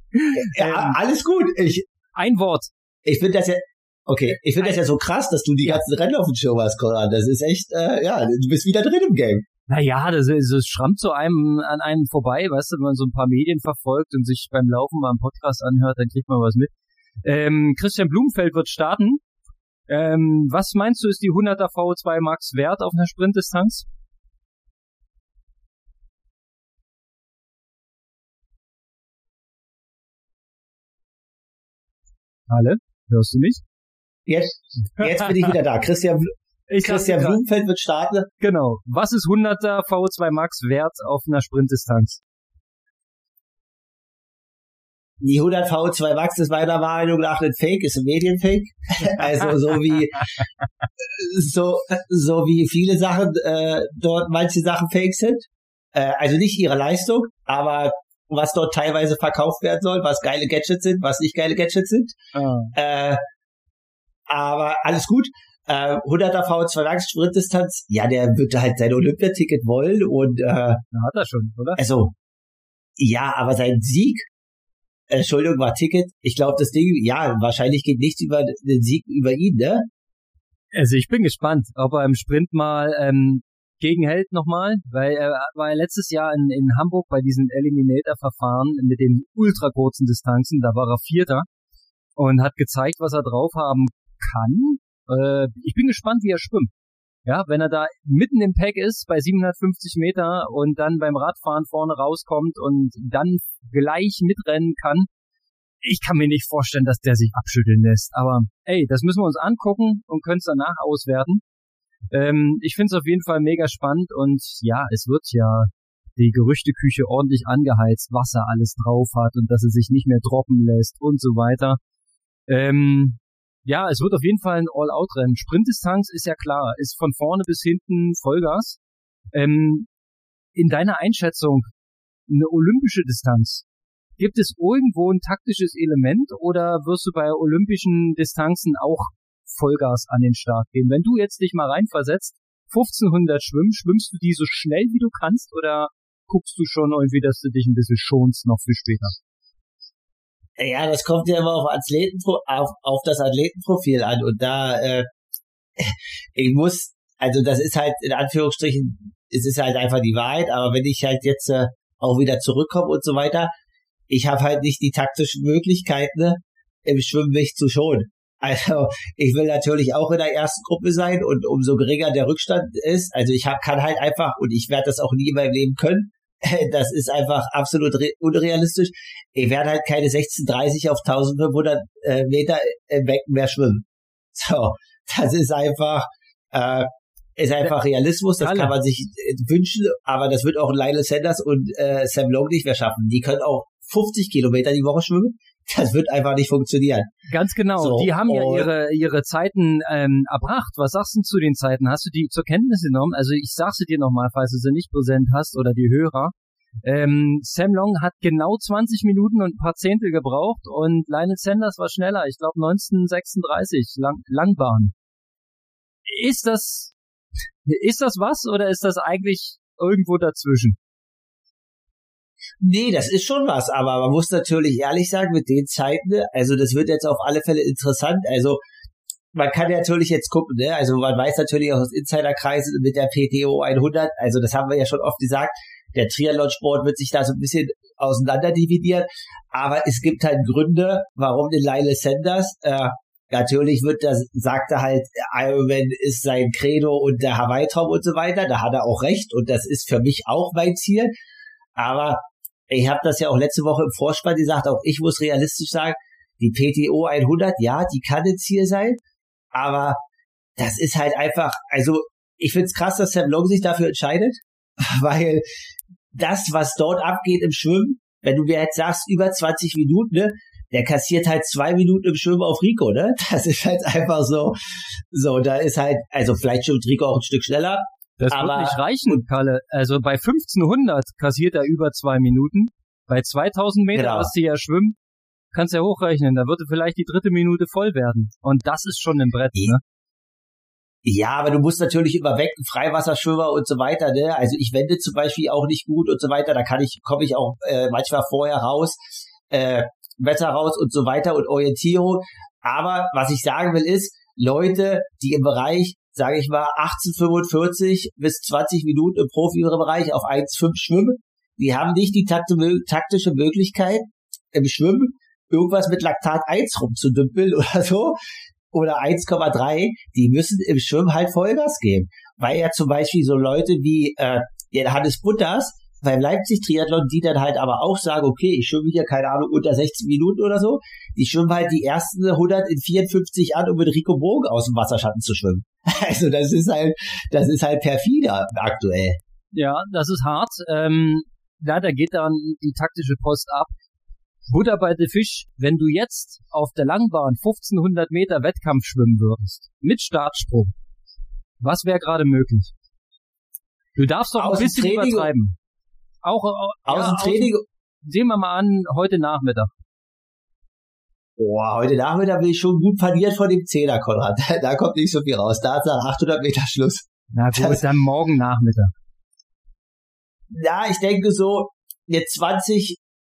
Ja, alles gut. Ein Wort. Ich finde das ja, okay, ich finde das ja so krass, dass du die ganzen Rennen auf dem Show hast, Konrad. Das ist echt, du bist wieder drin im Game. Naja, das schrammt so an einem vorbei, weißt du, wenn man so ein paar Medien verfolgt und sich beim Laufen mal einen Podcast anhört, dann kriegt man was mit. Christian Blumenfeld wird starten. Was meinst du, ist die 100er VO2 Max wert auf einer Sprintdistanz? Alle? Hörst du mich? Jetzt bin ich wieder da. Christian Blumenfeld wird starten. Genau. Was ist 100er VO2 Max wert auf einer Sprintdistanz? Die 100 VO2 Max ist meiner Meinung nach ein Fake, ist ein Medienfake. Also so wie viele Sachen dort manche Sachen Fake sind. Also nicht ihre Leistung, aber was dort teilweise verkauft werden soll, was geile Gadgets sind, was nicht geile Gadgets sind. Aber alles gut. 100er VO2 Max Sprintdistanz, ja, der wird halt sein Olympiaticket wollen und hat er schon, oder? Also ja, aber sein Sieg, Entschuldigung, war Ticket. Ich glaube, das Ding, ja, wahrscheinlich geht nichts über den Sieg über ihn, ne? Also ich bin gespannt, ob er im Sprint mal gegenhält nochmal, weil er war letztes Jahr in Hamburg bei diesem Eliminator-Verfahren mit den ultra kurzen Distanzen, da war er Vierter und hat gezeigt, was er drauf haben kann. Ich bin gespannt, wie er schwimmt. Ja, wenn er da mitten im Pack ist bei 750 Meter und dann beim Radfahren vorne rauskommt und dann gleich mitrennen kann. Ich kann mir nicht vorstellen, dass der sich abschütteln lässt. Aber ey, das müssen wir uns angucken und können es danach auswerten. Ich finde es auf jeden Fall mega spannend und ja, es wird ja die Gerüchteküche ordentlich angeheizt, was er alles drauf hat und dass er sich nicht mehr droppen lässt und so weiter. Ja, es wird auf jeden Fall ein All-Out-Rennen. Sprintdistanz ist ja klar, ist von vorne bis hinten Vollgas. In deiner Einschätzung, eine olympische Distanz, gibt es irgendwo ein taktisches Element oder wirst du bei olympischen Distanzen auch Vollgas an den Start gehen? Wenn du jetzt dich mal reinversetzt, 1500 schwimmst du die so schnell wie du kannst oder guckst du schon irgendwie, dass du dich ein bisschen schonst noch für später? Ja, das kommt ja immer auf das Athletenprofil an und da also das ist halt in Anführungsstrichen, es ist halt einfach die Wahrheit, aber wenn ich halt jetzt auch wieder zurückkomme und so weiter, ich habe halt nicht die taktischen Möglichkeiten, im Schwimmen mich zu schonen. Also ich will natürlich auch in der ersten Gruppe sein und umso geringer der Rückstand ist, also kann halt einfach, und ich werde das auch nie in meinem Leben können, das ist einfach absolut unrealistisch. Ich werde halt keine 16:30 auf 1500 Meter im Becken mehr schwimmen. So, das ist einfach Realismus, das kann man sich wünschen, aber das wird auch Lionel Sanders und Sam Long nicht mehr schaffen. Die können auch 50 Kilometer die Woche schwimmen. Das wird einfach nicht funktionieren. Ganz genau. So, die haben ja ihre Zeiten erbracht. Was sagst du zu den Zeiten? Hast du die zur Kenntnis genommen? Also ich sag's dir nochmal, falls du sie nicht präsent hast oder die Hörer. Sam Long hat genau 20 Minuten und ein paar Zehntel gebraucht und Lionel Sanders war schneller. Ich glaube 19:36 Langbahn. Ist das was oder ist das eigentlich irgendwo dazwischen? Nee, das ist schon was, aber man muss natürlich ehrlich sagen, mit den Zeiten, also das wird jetzt auf alle Fälle interessant, also man kann ja natürlich jetzt gucken, ne, also man weiß natürlich auch aus Insiderkreisen mit der PTO 100, also das haben wir ja schon oft gesagt, der Triathlon-Sport wird sich da so ein bisschen auseinander dividieren, aber es gibt halt Gründe, warum den Lionel Sanders, natürlich sagt er halt, Ironman ist sein Credo und der Hawaii-Traum und so weiter, da hat er auch recht und das ist für mich auch mein Ziel, aber ich habe das ja auch letzte Woche im Vorspann gesagt, auch ich muss realistisch sagen, die PTO 100, ja, die kann ein Ziel sein, aber das ist halt einfach, also ich find's krass, dass Sam Long sich dafür entscheidet, weil das, was dort abgeht im Schwimmen, wenn du mir jetzt sagst, über 20 Minuten, ne, der kassiert halt 2 Minuten im Schwimmen auf Rico, ne, das ist halt einfach so, da ist halt, also vielleicht schwimmt Rico auch ein Stück schneller, das wird nicht reichen, Kalle. Also bei 1500 kassiert er über 2 Minuten. Bei 2000 Meter, genau, was sie ja schwimmen, kannst du ja hochrechnen. Da würde vielleicht die 3. Minute voll werden. Und das ist schon ein Brett, ne? Ja, aber du musst natürlich immer weg, Freiwasserschwimmer und so weiter, ne? Also ich wende zum Beispiel auch nicht gut und so weiter. Da komme ich auch manchmal vorher raus. Wetter raus und so weiter und Orientierung. Aber was ich sagen will ist, Leute, die im Bereich, sage ich mal, 18:45 bis 20 Minuten im Profibereich auf 1,5 schwimmen, die haben nicht die taktische Möglichkeit, im Schwimmen irgendwas mit Laktat 1 rumzudümpeln oder so, oder 1,3, die müssen im Schwimmen halt Vollgas geben. Weil ja zum Beispiel so Leute wie der Hannes Butters beim Leipzig-Triathlon, die dann halt aber auch sagen, okay, ich schwimme hier, keine Ahnung, unter 16 Minuten oder so, die schwimmen halt die ersten 100 in 54 an, um mit Rico Bogen aus dem Wasserschatten zu schwimmen. Also das ist halt perfider aktuell. Ja, das ist hart. Da geht dann die taktische Post ab. Butter bei the Fish, wenn du jetzt auf der Langbahn 1500 Meter Wettkampf schwimmen würdest, mit Startsprung, was wäre gerade möglich? Du darfst doch ein bisschen übertreiben. Auch aus dem Training. Sehen wir mal an, heute Nachmittag. Boah, heute Nachmittag bin ich schon gut paniert von dem Zehner, Konrad. Da kommt nicht so viel raus. Da ist nach 800 Meter Schluss. Na gut, dann morgen Nachmittag. Ja, ich denke so, jetzt 20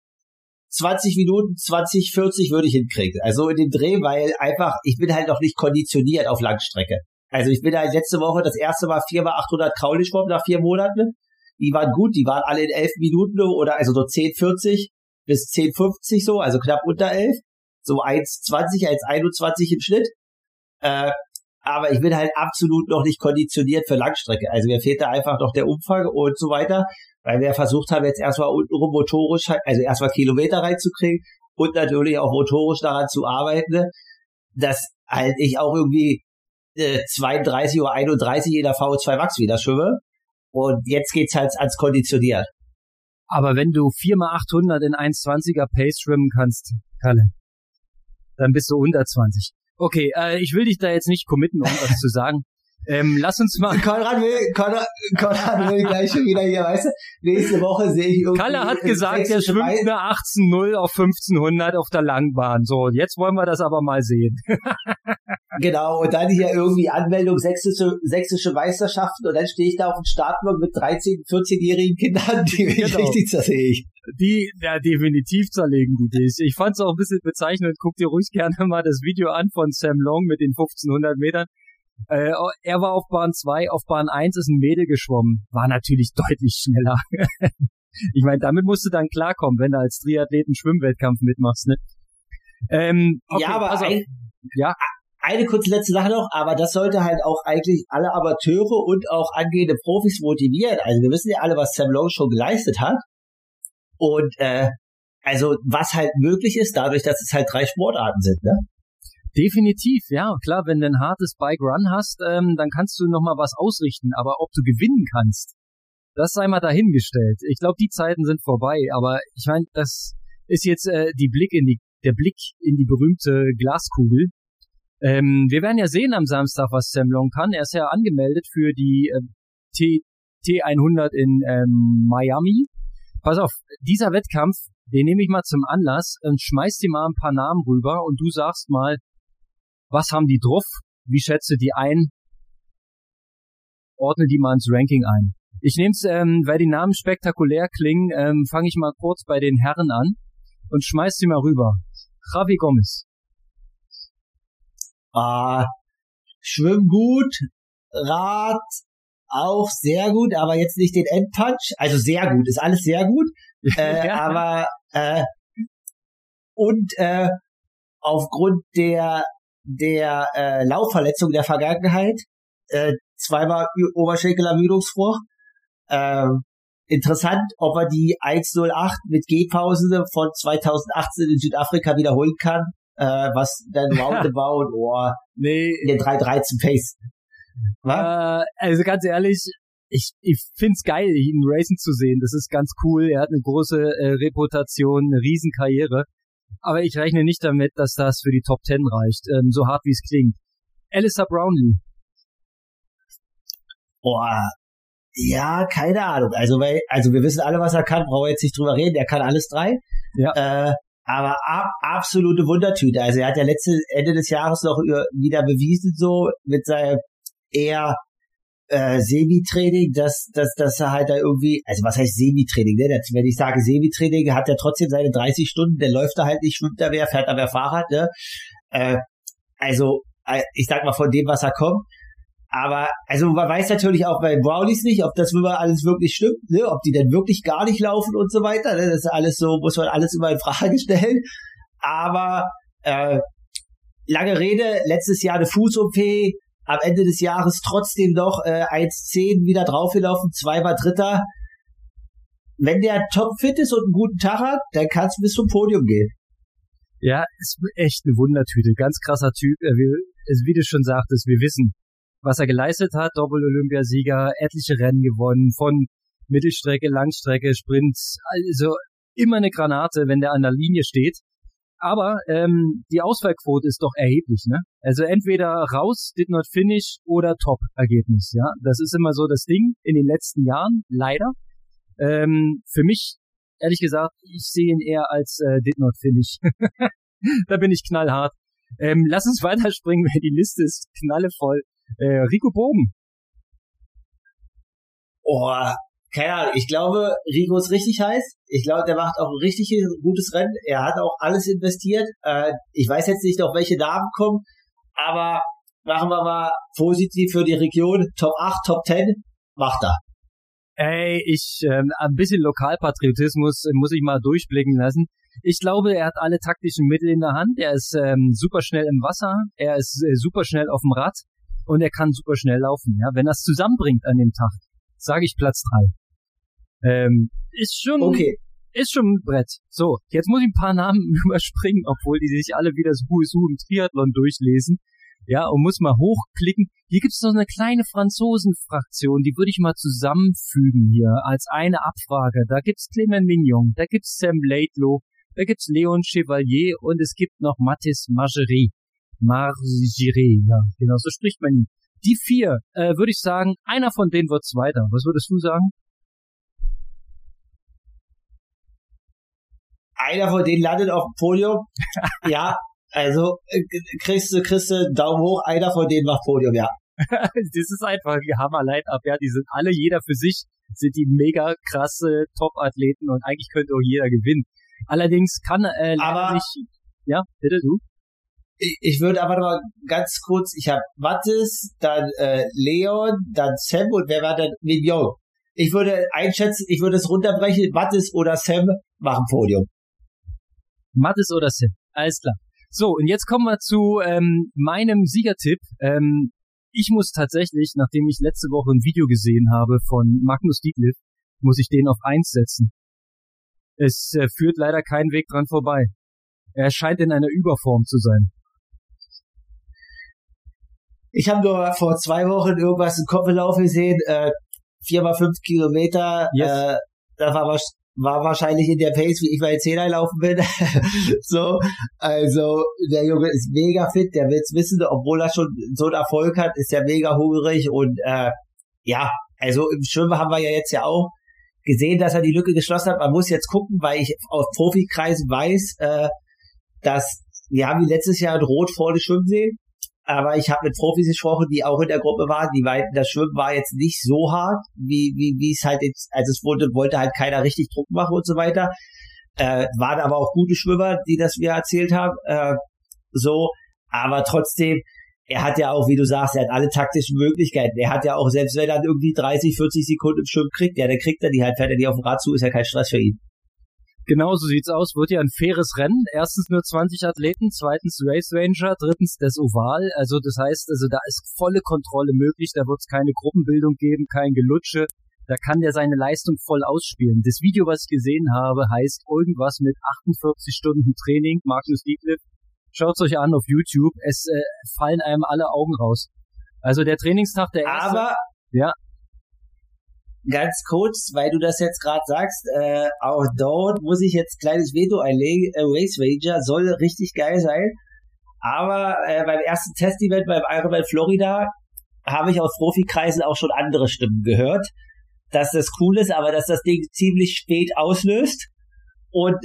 Minuten, 40 würde ich hinkriegen. Also in dem Dreh, weil einfach, ich bin halt noch nicht konditioniert auf Langstrecke. Also ich bin halt letzte Woche das erste Mal 4x800 Kraul geschwommen nach 4 Monaten. Die waren gut, die waren alle in 11 Minuten oder also so 10,40 bis 10,50 so, also knapp unter 11. So 1,20, 1,21 im Schnitt. Aber ich bin halt absolut noch nicht konditioniert für Langstrecke. Also mir fehlt da einfach noch der Umfang und so weiter, weil wir versucht haben, jetzt erstmal untenrum motorisch, also erstmal Kilometer reinzukriegen und natürlich auch motorisch daran zu arbeiten, dass halt ich auch irgendwie 32 oder 31 in der VO2 Max wieder schwimme. Und jetzt geht's halt ans Konditionieren. Aber wenn du 4x800 in 1,20er Pace schwimmen kannst, Kalle, dann bist du unter 20. Okay, ich will dich da jetzt nicht committen, um was zu sagen. Lass uns mal... Konrad will gleich schon wieder hier, weißt du, nächste Woche sehe ich irgendwie... Kalle hat gesagt, er schwimmt eine 18:0 auf 1500 auf der Langbahn. So, jetzt wollen wir das aber mal sehen. Genau, und dann hier irgendwie Anmeldung sächsische Meisterschaften und dann stehe ich da auf dem Startblock mit 13-, 14-jährigen Kindern, die mich richtig zersägen. Die, ja, definitiv zerlegen die dich. Ich fand's auch ein bisschen bezeichnend. Guck dir ruhig gerne mal das Video an von Sam Long mit den 1500 Metern. Er war auf Bahn 2, auf Bahn 1 ist ein Mädel geschwommen. War natürlich deutlich schneller. Ich meine, damit musst du dann klarkommen, wenn du als Triathlet einen Schwimmwettkampf mitmachst, ne? Okay, ja, aber also, eine kurze letzte Sache noch, aber das sollte halt auch eigentlich alle Amateure und auch angehende Profis motivieren. Also wir wissen ja alle, was Sam Long schon geleistet hat. Und also was halt möglich ist, dadurch, dass es halt 3 Sportarten sind, ne? Definitiv, ja, klar, wenn du ein hartes Bike-Run hast, dann kannst du nochmal was ausrichten, aber ob du gewinnen kannst, das sei mal dahingestellt. Ich glaube, die Zeiten sind vorbei, aber ich meine, das ist jetzt der Blick in die berühmte Glaskugel. Wir werden ja sehen am Samstag, was Sam Long kann. Er ist ja angemeldet für die T100 in Miami. Pass auf, dieser Wettkampf, den nehme ich mal zum Anlass und schmeiß dir mal ein paar Namen rüber und du sagst mal, was haben die drauf? Wie schätze die ein? Ordne die mal ins Ranking ein. Ich nehme es, weil die Namen spektakulär klingen, fange ich mal kurz bei den Herren an und schmeiß sie mal rüber. Javi Gomez. Schwimm gut, Rad auch sehr gut, aber jetzt nicht den Endpunch. Also sehr gut, ist alles sehr gut. Ja. Aber aufgrund der Laufverletzung der Vergangenheit, 2-mal Oberschenkelermüdungsbruch. Interessant, ob er die 1:08 mit Gehpause von 2018 in Südafrika wiederholen kann, was dann roundabout, den 3:13 Pace. Also ganz ehrlich, ich find's geil, ihn racen zu sehen. Das ist ganz cool. Er hat eine große Reputation, eine Riesenkarriere. Aber ich rechne nicht damit, dass das für die Top 10 reicht, so hart wie es klingt. Alistair Brownlee. Ja, keine Ahnung. Also wir wissen alle, was er kann, brauchen wir jetzt nicht drüber reden. Er kann alles 3. Ja. Aber absolute Wundertüte. Also er hat ja Ende des Jahres noch wieder bewiesen, so mit seinem eher Semi-Training, dass er halt da irgendwie, also was heißt Semi-Training, ne? Wenn ich sage Semi-Training, hat er trotzdem seine 30 Stunden, der läuft da halt nicht, schwimmt da mehr, fährt da mehr Fahrrad, ne? Ich sag mal von dem, was er kommt. Aber, also man weiß natürlich auch bei Brownies nicht, ob das alles wirklich stimmt, ne? Ob die denn wirklich gar nicht laufen und so weiter, ne? Das ist alles so, muss man alles immer in Frage stellen. Aber, lange Rede, letztes Jahr eine Fuß-OP, am Ende des Jahres trotzdem noch 1,10 wieder draufgelaufen, 2 war Dritter. Wenn der topfit ist und einen guten Tag hat, dann kannst du bis zum Podium gehen. Ja, ist echt eine Wundertüte. Ganz krasser Typ. Wie du schon sagtest, wir wissen, was er geleistet hat. Doppel-Olympiasieger, etliche Rennen gewonnen, von Mittelstrecke, Langstrecke, Sprints. Also immer eine Granate, wenn der an der Linie steht. Aber die Ausfallquote ist doch erheblich, ne? Also entweder raus, did not finish oder Top-Ergebnis, ja. Das ist immer so das Ding in den letzten Jahren, leider. Für mich, ehrlich gesagt, ich sehe ihn eher als did not finish. Da bin ich knallhart. Lass uns weiterspringen, weil die Liste ist knallevoll. Rico Bogen. Oh, keine Ahnung, ich glaube, Rico ist richtig heiß. Ich glaube, der macht auch ein richtig gutes Rennen. Er hat auch alles investiert. Ich weiß jetzt nicht, auf welche Namen kommen, aber machen wir mal positiv für die Region. Top 8, Top 10, macht er. Ey, ein bisschen Lokalpatriotismus muss ich mal durchblicken lassen. Ich glaube, er hat alle taktischen Mittel in der Hand. Er ist super schnell im Wasser. Er ist super schnell auf dem Rad. Und er kann super schnell laufen. Ja, wenn er es zusammenbringt an dem Tag, sage ich Platz 3. Ist schon ein Brett. So, jetzt muss ich ein paar Namen überspringen, obwohl die sich alle wieder so im Triathlon durchlesen. Ja, und muss mal hochklicken. Hier gibt es noch eine kleine Franzosen-Fraktion, die würde ich mal zusammenfügen hier als eine Abfrage. Da gibt's Clément Mignon, da gibt's Sam Laidlow, da gibt's Leon Chevalier und es gibt noch Mathis Margerie. Ja, genau, so spricht man ihn. Die 4, würde ich sagen, einer von denen wird Zweiter. Was würdest du sagen? Einer von denen landet auf dem Podium. Ja, also kriegst du Daumen hoch, einer von denen macht Podium, ja. Das ist einfach ein Hammer-Line-Up, ja. Die sind alle, jeder für sich, sind die mega krasse Top-Athleten und eigentlich könnte auch jeder gewinnen. Allerdings kann aber nicht... Ja, bitte, du? Ich würde aber noch mal ganz kurz, ich habe Mathis, dann Leon, dann Sam und wer war dann? Mignon. Ich würde es runterbrechen, Mathis oder Sam machen Podium. Mathis oder Sam, alles klar. So, und jetzt kommen wir zu meinem Siegertipp. Ich muss tatsächlich, nachdem ich letzte Woche ein Video gesehen habe von Magnus Dietliff, muss ich den auf 1 setzen. Es führt leider kein Weg dran vorbei. Er scheint in einer Überform zu sein. Ich habe nur vor 2 Wochen irgendwas im Kopflauf gesehen, 4x5 Kilometer, yes. Das war wahrscheinlich in der Pace, wie ich bei 10er laufen bin. So, also der Junge ist mega fit, der will's wissen, obwohl er schon so einen Erfolg hat, ist er mega hungrig und ja, also im Schwimmen haben wir ja jetzt ja auch gesehen, dass er die Lücke geschlossen hat. Man muss jetzt gucken, weil ich aus Profikreisen weiß, dass wir haben letztes Jahr in Rot vorne schwimmen sehen, aber ich habe mit Profis gesprochen, die auch in der Gruppe waren, die meinten, das Schwimmen war jetzt nicht so hart, wie es halt jetzt, also es wollte halt keiner richtig Druck machen und so weiter. Waren aber auch gute Schwimmer, die das mir erzählt haben, so, aber trotzdem, er hat ja auch, wie du sagst, er hat alle taktischen Möglichkeiten. Er hat ja auch, selbst wenn er dann irgendwie 30, 40 Sekunden im Schwimmen kriegt, ja, dann kriegt er die halt, fährt er die auf dem Rad zu, ist ja kein Stress für ihn. Genau so sieht's aus. Wird ja ein faires Rennen. Erstens nur 20 Athleten, zweitens Race Ranger, drittens das Oval. Also das heißt, da ist volle Kontrolle möglich. Da wird's keine Gruppenbildung geben, kein Gelutsche. Da kann der seine Leistung voll ausspielen. Das Video, was ich gesehen habe, heißt irgendwas mit 48 Stunden Training. Magnus Dietliff. Schaut's euch an auf YouTube. Es fallen einem alle Augen raus. Also der Trainingstag, der erste. Aber ja. Ganz kurz, weil du das jetzt gerade sagst, auch dort muss ich jetzt kleines Veto einlegen. Race Ranger soll richtig geil sein. Aber beim ersten Testevent beim Ironman Florida habe ich aus Profikreisen auch schon andere Stimmen gehört, dass das cool ist, aber dass das Ding ziemlich spät auslöst. Und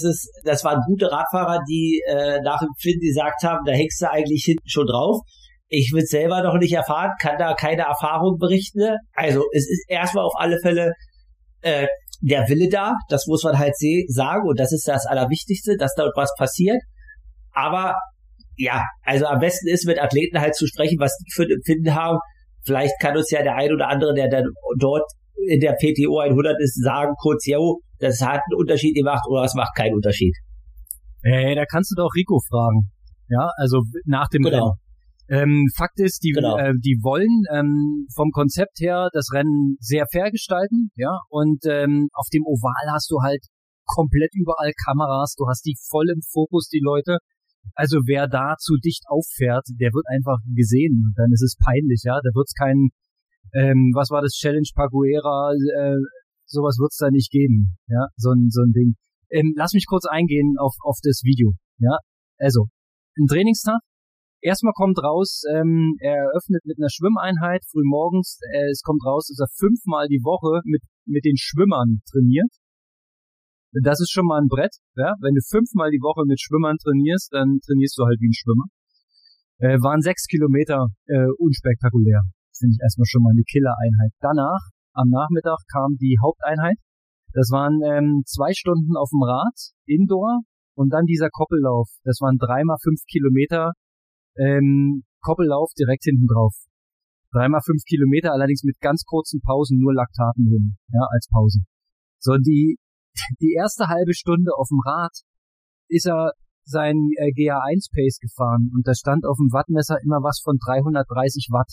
das waren gute Radfahrer, die nach dem Finn gesagt haben, da hängst du eigentlich hinten schon drauf. Ich will selber noch nicht erfahren, kann da keine Erfahrung berichten. Also es ist erstmal auf alle Fälle der Wille da, das muss man halt sagen und das ist das Allerwichtigste, dass dort was passiert. Aber ja, also am besten ist mit Athleten halt zu sprechen, was die für ein Empfinden haben. Vielleicht kann uns ja der ein oder andere, der dann dort in der PTO 100 ist, sagen kurz, jo, das hat einen Unterschied gemacht oder es macht keinen Unterschied. Da kannst du doch Rico fragen. Ja, also nach dem Rennen. Fakt ist, die wollen vom Konzept her das Rennen sehr fair gestalten, ja, und auf dem Oval hast du halt komplett überall Kameras, du hast die voll im Fokus, die Leute. Also wer da zu dicht auffährt, der wird einfach gesehen, dann ist es peinlich, ja, da wird's kein, was war das, Challenge Paguera, sowas wird's da nicht geben, ja, so ein Ding. Lass mich kurz eingehen auf das Video, ja, also, ein Trainingstag. Erstmal kommt raus, er eröffnet mit einer Schwimmeinheit früh morgens. Es kommt raus, dass er 5-mal die Woche mit den Schwimmern trainiert. Das ist schon mal ein Brett. Ja? Wenn du 5-mal die Woche mit Schwimmern trainierst, dann trainierst du halt wie ein Schwimmer. Waren 6 Kilometer unspektakulär. Finde ich erstmal schon mal eine Killereinheit. Danach, am Nachmittag, kam die Haupteinheit. Das waren 2 Stunden auf dem Rad, Indoor, und dann dieser Koppellauf. Das waren 3x5 Kilometer. Koppellauf direkt hinten drauf. 3x5 Kilometer, allerdings mit ganz kurzen Pausen, nur Laktaten hin, ja, als Pause. So, die erste halbe Stunde auf dem Rad ist er sein GA1 Pace gefahren und da stand auf dem Wattmesser immer was von 330 Watt.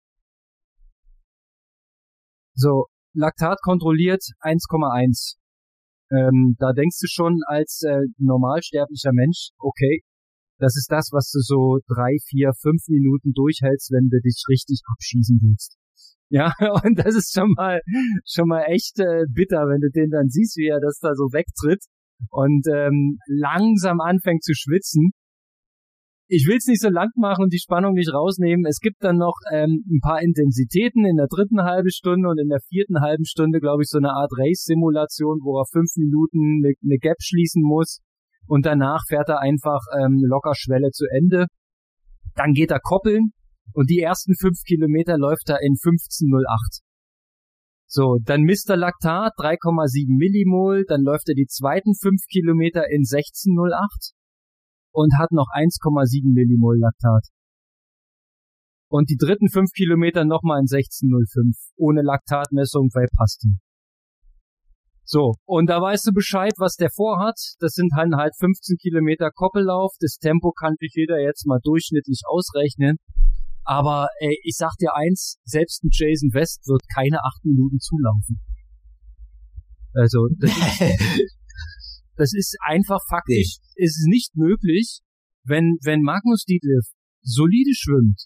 So, Laktat kontrolliert 1,1. Da denkst du schon als normalsterblicher Mensch, okay, das ist das, was du so 3, 4, 5 Minuten durchhältst, wenn du dich richtig abschießen willst. Ja, und das ist schon mal echt bitter, wenn du den dann siehst, wie er das da so wegtritt und langsam anfängt zu schwitzen. Ich will es nicht so lang machen und die Spannung nicht rausnehmen. Es gibt dann noch ein paar Intensitäten in der 3. halben Stunde und in der 4. halben Stunde, glaube ich, so eine Art Race-Simulation, wo er 5 Minuten eine Gap schließen muss. Und danach fährt er einfach locker Schwelle zu Ende. Dann geht er koppeln und die ersten 5 Kilometer läuft er in 15:08. So, dann misst er Laktat 3,7 Millimol, dann läuft er die zweiten 5 Kilometer in 16:08 und hat noch 1,7 Millimol Laktat. Und die dritten 5 Kilometer nochmal in 16:05, ohne Laktatmessung, weil passte. So, und da weißt du Bescheid, was der vorhat. Das sind halt 15 Kilometer Koppellauf. Das Tempo kann sich jeder jetzt mal durchschnittlich ausrechnen. Aber ich sag dir eins, selbst ein Jason West wird keine 8 Minuten zulaufen. Also, das ist einfach faktisch. Es ist nicht möglich, wenn Magnus Ditlev solide schwimmt,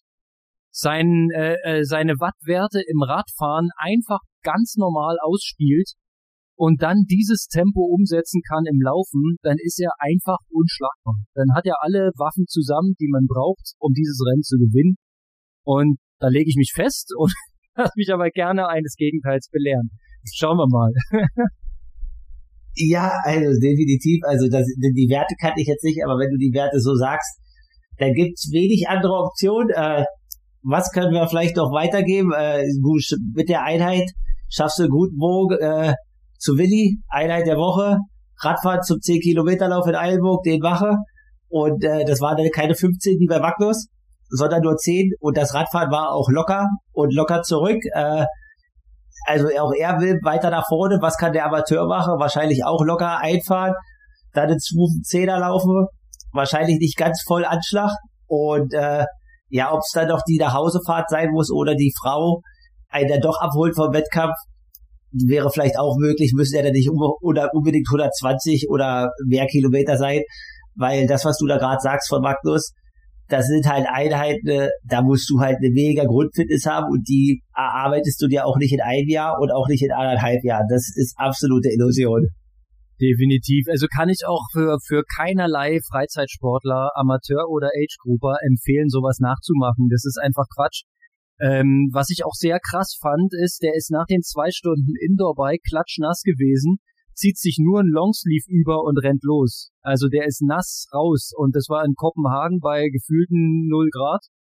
seine Wattwerte im Radfahren einfach ganz normal ausspielt, und dann dieses Tempo umsetzen kann im Laufen, dann ist er einfach unschlagbar. Dann hat er alle Waffen zusammen, die man braucht, um dieses Rennen zu gewinnen. Und da lege ich mich fest und lasse mich aber gerne eines Gegenteils belehren. Schauen wir mal. Ja, also definitiv. Also die Werte kannte ich jetzt nicht, aber wenn du die Werte so sagst, dann gibt's wenig andere Optionen. Was können wir vielleicht noch weitergeben? Mit der Einheit schaffst du einen guten Bogen zu Willi, Einheit der Woche, Radfahren zum 10-Kilometer-Lauf in Eilenburg, den mache. Und das waren dann keine 15 wie bei Magnus, sondern nur 10. Und das Radfahren war auch locker und locker zurück. Also auch er will weiter nach vorne. Was kann der Amateur machen? Wahrscheinlich auch locker einfahren. Dann einen smoothen 10er laufen. Wahrscheinlich nicht ganz voll Anschlag. Und ja, ob es dann noch die Nachhausefahrt sein muss oder die Frau einen dann doch abholt vom Wettkampf, wäre vielleicht auch möglich, müsste er dann nicht unbedingt 120 oder mehr Kilometer sein, weil das, was du da gerade sagst von Magnus, das sind halt Einheiten, da musst du halt eine mega Grundfitness haben und die erarbeitest du dir auch nicht in einem Jahr und auch nicht in 1,5 Jahren. Das ist absolute Illusion. Definitiv. Also kann ich auch für keinerlei Freizeitsportler, Amateur oder Age-Grupper empfehlen, sowas nachzumachen. Das ist einfach Quatsch. Was ich auch sehr krass fand, ist, der ist nach den 2 Stunden Indoor-Bike klatschnass gewesen, zieht sich nur ein Longsleeve über und rennt los. Also der ist nass raus und das war in Kopenhagen bei gefühlten 0 Grad.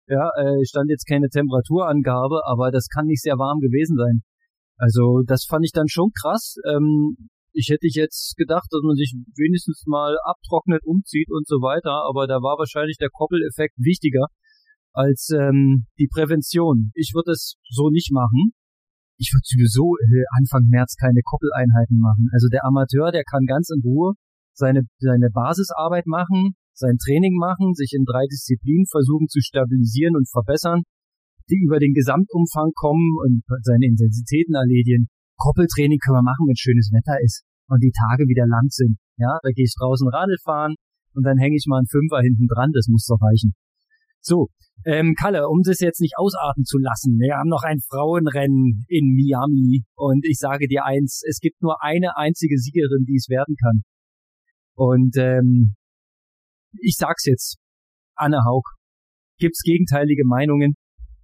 Ja, stand jetzt keine Temperaturangabe, aber das kann nicht sehr warm gewesen sein. Also das fand ich dann schon krass. Ich hätte jetzt gedacht, dass man sich wenigstens mal abtrocknet, umzieht und so weiter, aber da war wahrscheinlich der Koppeleffekt wichtiger als die Prävention. Ich würde es so nicht machen. Ich würde sowieso Anfang März keine Koppeleinheiten machen. Also der Amateur, der kann ganz in Ruhe seine Basisarbeit machen, sein Training machen, sich in 3 Disziplinen versuchen zu stabilisieren und verbessern, die über den Gesamtumfang kommen und seine Intensitäten erledigen. Koppeltraining können wir machen, wenn schönes Wetter ist und die Tage wieder lang sind. Ja, da gehe ich draußen Radl fahren und dann hänge ich mal einen Fünfer hinten dran, das muss doch reichen. So, Kalle, um das jetzt nicht ausarten zu lassen, wir haben noch ein Frauenrennen in Miami und ich sage dir eins, es gibt nur eine einzige Siegerin, die es werden kann. Und ich sag's jetzt, Anne Haug. Gibt's gegenteilige Meinungen?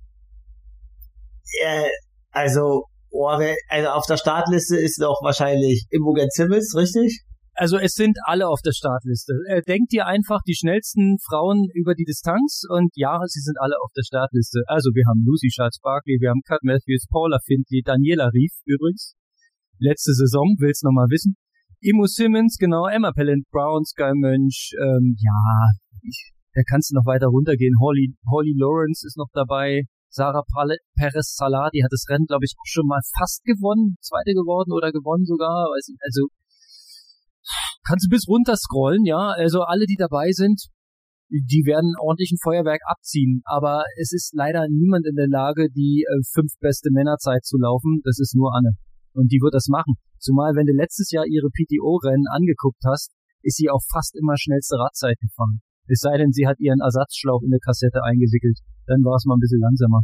Also auf der Startliste ist noch wahrscheinlich Imogen Simmons, richtig? Also es sind alle auf der Startliste. Denkt ihr einfach die schnellsten Frauen über die Distanz und ja, sie sind alle auf der Startliste. Also wir haben Lucy Charles-Barkley, wir haben Kat Matthews, Paula Findlay, Daniela Rief übrigens. Letzte Saison, will's noch mal wissen. Imo Simmons, genau, Emma Pellant-Brown, Sky Mönch, da kannst du noch weiter runtergehen. Holly Lawrence ist noch dabei. Sarah Perez-Salah, die hat das Rennen, glaube ich, auch schon mal fast gewonnen. Zweite geworden oder gewonnen sogar. Also kannst du bis runter scrollen, ja. Also alle, die dabei sind, die werden ordentlich ein Feuerwerk abziehen. Aber es ist leider niemand in der Lage, die 5 beste Männerzeit zu laufen. Das ist nur Anne. Und die wird das machen. Zumal, wenn du letztes Jahr ihre PTO-Rennen angeguckt hast, ist sie auch fast immer schnellste Radzeit gefahren. Es sei denn, sie hat ihren Ersatzschlauch in eine Kassette eingewickelt. Dann war es mal ein bisschen langsamer.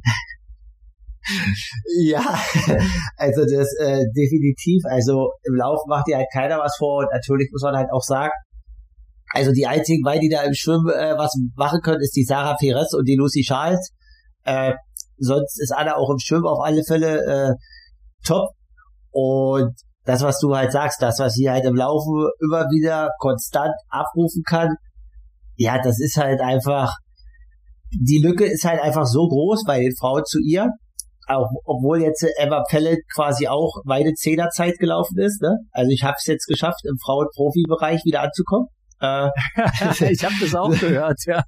Ja, also das definitiv. Also im Lauf macht dir halt keiner was vor. Und natürlich muss man halt auch sagen, also die einzigen beiden, die da im Schwimmen was machen können, ist die Sarah Perez und die Lucy Charles. Sonst ist Anna auch im Schwimmen auf alle Fälle top. Und das, was du halt sagst, das, was sie halt im Laufen immer wieder konstant abrufen kann, ja, das ist halt einfach, die Lücke ist halt einfach so groß bei den Frauen zu ihr, auch obwohl jetzt Emma Pellet quasi auch meine 10er-Zeit gelaufen ist, ne? Also ich habe es jetzt geschafft, im Frauen-Profi-Bereich wieder anzukommen. Ich habe das auch gehört, ja.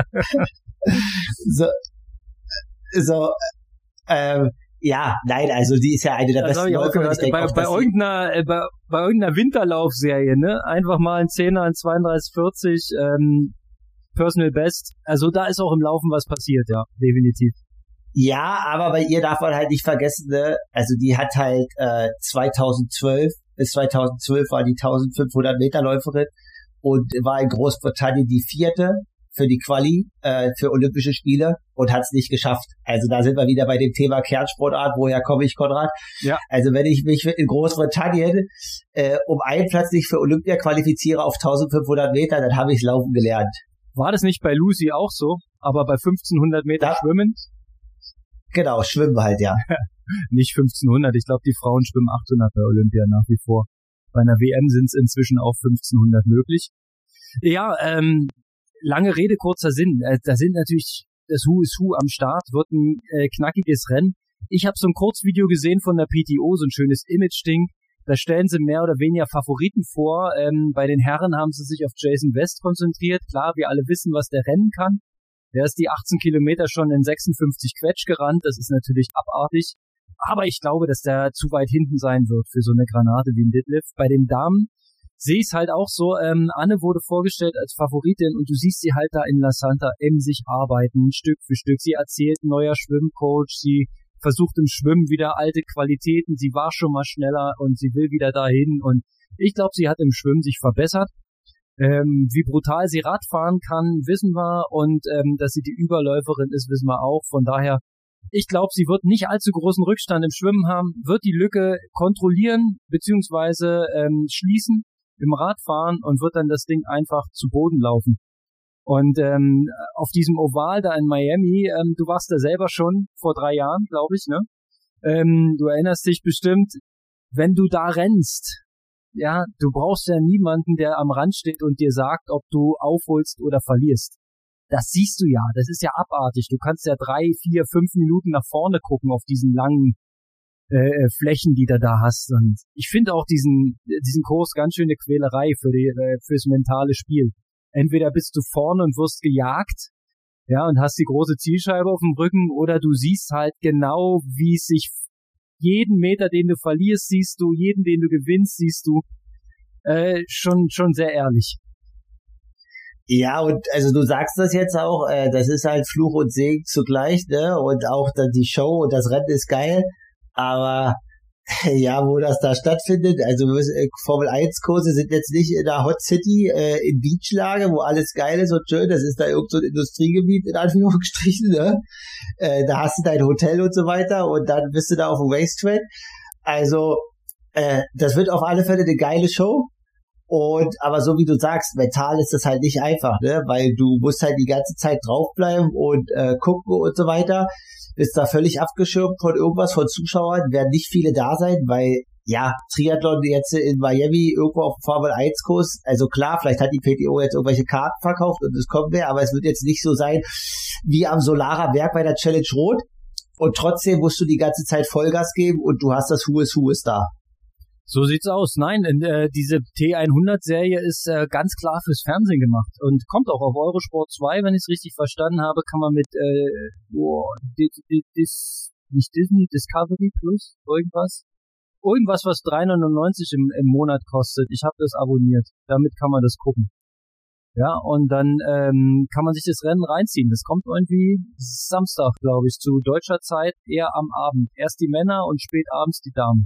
Ja, nein, also die ist ja eine der besten Läufer. Bei irgendeiner Winterlaufserie, ne? Einfach mal ein 10er, ein 32,40, Personal Best. Also da ist auch im Laufen was passiert, ja, definitiv. Ja, aber bei ihr darf man halt nicht vergessen, ne? Also die hat halt 2012 war die 1500 Meter Läuferin und war in Großbritannien die 4. für die Quali für Olympische Spiele und hat es nicht geschafft. Also da sind wir wieder bei dem Thema Kernsportart. Woher komme ich, Konrad? Ja. Also wenn ich mich in Großbritannien um einen Platz nicht für Olympia qualifiziere auf 1500 Meter, dann habe ich Laufen gelernt. War das nicht bei Lucy auch so? Aber bei 1500 Meter Schwimmen? Genau, Schwimmen halt, ja. Nicht 1500, ich glaube, die Frauen schwimmen 800 bei Olympia nach wie vor. Bei einer WM sind es inzwischen auch 1500 möglich. Ja, lange Rede, kurzer Sinn. Da sind natürlich das Who is Who am Start, wird ein knackiges Rennen. Ich habe so ein Kurzvideo gesehen von der PTO, so ein schönes Image-Ding. Da stellen sie mehr oder weniger Favoriten vor. Bei den Herren haben sie sich auf Jason West konzentriert. Klar, wir alle wissen, was der rennen kann. Der ist die 18 Kilometer schon in 56 Quetsch gerannt. Das ist natürlich abartig. Aber ich glaube, dass der zu weit hinten sein wird für so eine Granate wie ein Deadlift. Bei den Damen sehe ich es halt auch so. Anne wurde vorgestellt als Favoritin und du siehst sie halt da in La Santa emsig arbeiten, Stück für Stück. Sie erzählt, neuer Schwimmcoach, sie versucht im Schwimmen wieder alte Qualitäten, sie war schon mal schneller und sie will wieder dahin und ich glaube, sie hat im Schwimmen sich verbessert. Wie brutal sie Radfahren kann, wissen wir und dass sie die Überläuferin ist, wissen wir auch. Von daher, ich glaube, sie wird nicht allzu großen Rückstand im Schwimmen haben, wird die Lücke kontrollieren beziehungsweise schließen im Radfahren und wird dann das Ding einfach zu Boden laufen. Und auf diesem Oval da in Miami, du warst da selber schon vor 3 Jahren, glaube ich, ne? Du erinnerst dich bestimmt, wenn du da rennst, ja, du brauchst ja niemanden, der am Rand steht und dir sagt, ob du aufholst oder verlierst. das siehst du ja, das ist ja abartig. Du kannst ja 3, 4, 5 Minuten nach vorne gucken auf diesen langen Flächen, die du da hast. Und ich finde auch diesen Kurs ganz schöne Quälerei fürs mentale Spiel. Entweder bist du vorne und wirst gejagt, ja, und hast die große Zielscheibe auf dem Rücken, oder du siehst halt genau, wie es sich jeden Meter, den du verlierst, siehst du, jeden, den du gewinnst, siehst du, schon sehr ehrlich. Ja, und also du sagst das jetzt auch, das ist halt Fluch und Segen zugleich, ne? Und auch dann die Show und das Rennen ist geil, aber ja, wo das da stattfindet, also Formel-1-Kurse sind jetzt nicht in der Hot City in Beachlage, wo alles geil ist und schön, das ist da irgend so ein Industriegebiet in Anführungsstrichen, ne? Da hast du dein Hotel und so weiter und dann bist du da auf dem Racetrack. Also das wird auf alle Fälle eine geile Show. Und aber so wie du sagst, mental ist das halt nicht einfach, ne? Weil du musst halt die ganze Zeit draufbleiben und gucken und so weiter. Bist da völlig abgeschirmt von irgendwas, von Zuschauern, werden nicht viele da sein, weil ja, Triathlon jetzt in Miami irgendwo auf dem Formel-1-Kurs, also klar, vielleicht hat die PTO jetzt irgendwelche Karten verkauft und es kommt mehr, aber es wird jetzt nicht so sein wie am Solarer Berg bei der Challenge Rot. Und trotzdem musst du die ganze Zeit Vollgas geben und du hast das Who is da. So sieht's aus. Nein, diese T100-Serie ist ganz klar fürs Fernsehen gemacht und kommt auch auf Eurosport 2, wenn ich es richtig verstanden habe, kann man mit nicht Disney, Discovery Plus, irgendwas, was 3,99 im Monat kostet. Ich habe das abonniert. Damit kann man das gucken. Ja, und dann kann man sich das Rennen reinziehen. Das kommt irgendwie Samstag, glaube ich, zu deutscher Zeit, eher am Abend. Erst die Männer und spät abends die Damen.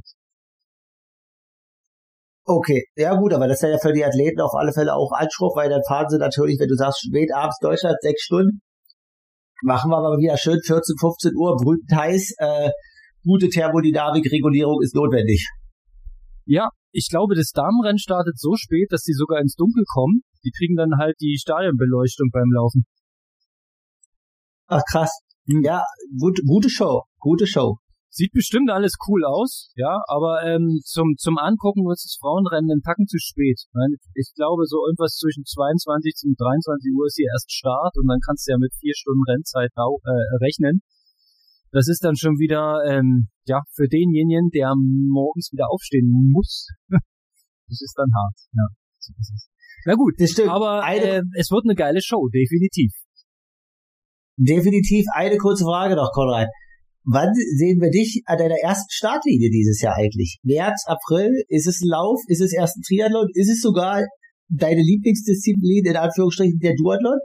Okay, ja gut, aber das ist ja für die Athleten auf alle Fälle auch Anspruch, weil dann fahren sie natürlich, wenn du sagst, spät abends Deutschland, 6 Stunden, machen wir aber wieder schön 14, 15 Uhr, brütend heiß, gute Thermodynamik-Regulierung ist notwendig. Ja, ich glaube, das Damenrennen startet so spät, dass die sogar ins Dunkel kommen. Die kriegen dann halt die Stadionbeleuchtung beim Laufen. Ach krass, ja, gute Show. Sieht bestimmt alles cool aus, ja, aber zum Angucken wird das Frauenrennen einen Tacken zu spät. Ich glaube, so irgendwas zwischen 22 und 23 Uhr ist hier erst Start und dann kannst du ja mit 4 Stunden Rennzeit rechnen. Das ist dann schon wieder, für denjenigen, der morgens wieder aufstehen muss, das ist dann hart, ja. So ist es. Na gut, das stimmt. Aber es wird eine geile Show, definitiv. Definitiv. Eine kurze Frage noch, Konrad. Wann sehen wir dich an deiner ersten Startlinie dieses Jahr eigentlich? März, April? Ist es ein Lauf? Ist es erst ein Triathlon? Ist es sogar deine Lieblingsdisziplin, in Anführungsstrichen, der Duathlon?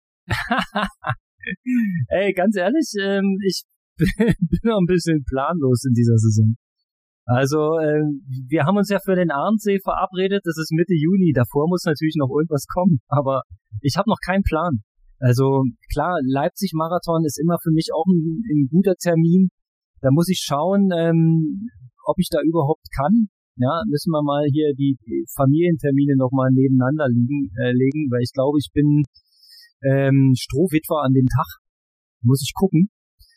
Ey, ganz ehrlich, ich bin noch ein bisschen planlos in dieser Saison. Also, wir haben uns ja für den Arendsee verabredet, das ist Mitte Juni, davor muss natürlich noch irgendwas kommen, aber ich habe noch keinen Plan. Also klar, Leipzig-Marathon ist immer für mich auch ein guter Termin. Da muss ich schauen, ob ich da überhaupt kann. Ja, müssen wir mal hier die Familientermine nochmal nebeneinander legen, weil ich glaube, ich bin Strohwitwer an dem Tag. Muss ich gucken.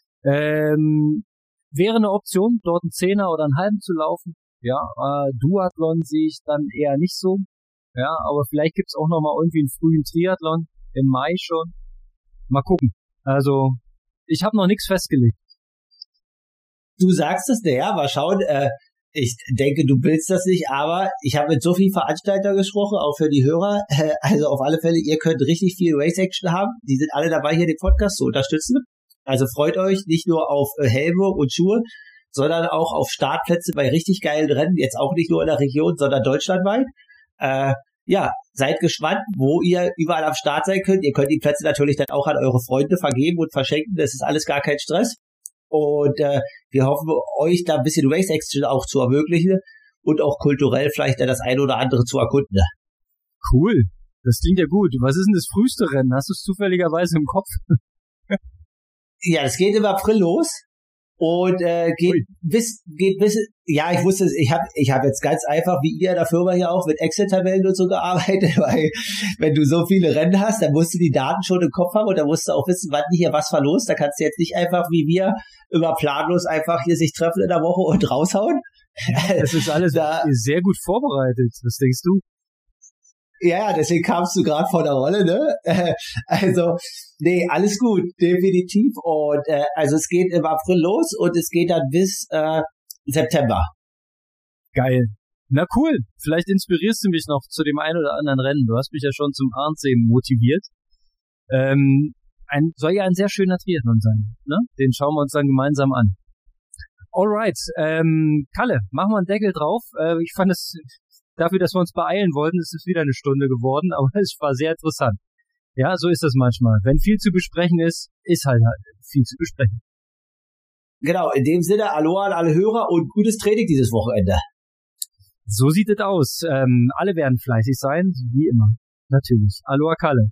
Wäre eine Option, dort einen 10er oder einen halben zu laufen. Ja, Duathlon sehe ich dann eher nicht so. Ja, aber vielleicht gibt's auch nochmal irgendwie einen frühen Triathlon. Im Mai schon. Mal gucken. Also, ich habe noch nichts festgelegt. Du sagst es, naja, mal schauen. Ich denke, du willst das nicht, aber ich habe mit so vielen Veranstaltern gesprochen, auch für die Hörer. Also auf alle Fälle, ihr könnt richtig viel Race-Action haben. Die sind alle dabei, hier den Podcast zu unterstützen. Also freut euch nicht nur auf Helme und Schuhe, sondern auch auf Startplätze bei richtig geilen Rennen. Jetzt auch nicht nur in der Region, sondern deutschlandweit. Ja, seid gespannt, wo ihr überall am Start sein könnt. Ihr könnt die Plätze natürlich dann auch an eure Freunde vergeben und verschenken. Das ist alles gar kein Stress. Und wir hoffen, euch da ein bisschen Race Action auch zu ermöglichen und auch kulturell vielleicht das eine oder andere zu erkunden. Cool, das klingt ja gut. Was ist denn das früheste Rennen? Hast du es zufälligerweise im Kopf? Ja, das geht im April los. Und geht bis ja, ich wusste, ich hab jetzt ganz einfach wie ihr in der Firma hier auch mit Excel-Tabellen und so gearbeitet, weil wenn du so viele Rennen hast, dann musst du die Daten schon im Kopf haben und dann musst du auch wissen, wann hier was verlost. Da kannst du jetzt nicht einfach wie wir immer planlos einfach hier sich treffen in der Woche und raushauen. Das ist alles sehr gut vorbereitet. Was denkst du? Ja, deswegen kamst du gerade vor der Rolle, ne? Also, nee, alles gut, definitiv. Und also es geht im April los und es geht dann bis September. Geil. Na cool, vielleicht inspirierst du mich noch zu dem einen oder anderen Rennen. Du hast mich ja schon zum Arnsee motiviert. Soll ja ein sehr schöner Triathlon sein, ne? Den schauen wir uns dann gemeinsam an. Alright, Kalle, machen wir einen Deckel drauf. Ich fand es, dafür, dass wir uns beeilen wollten, ist es wieder eine Stunde geworden, aber es war sehr interessant. Ja, so ist das manchmal. Wenn viel zu besprechen ist, ist halt viel zu besprechen. Genau, in dem Sinne, Aloha an alle Hörer und gutes Training dieses Wochenende. So sieht es aus. Alle werden fleißig sein, wie immer. Natürlich. Aloha Kalle.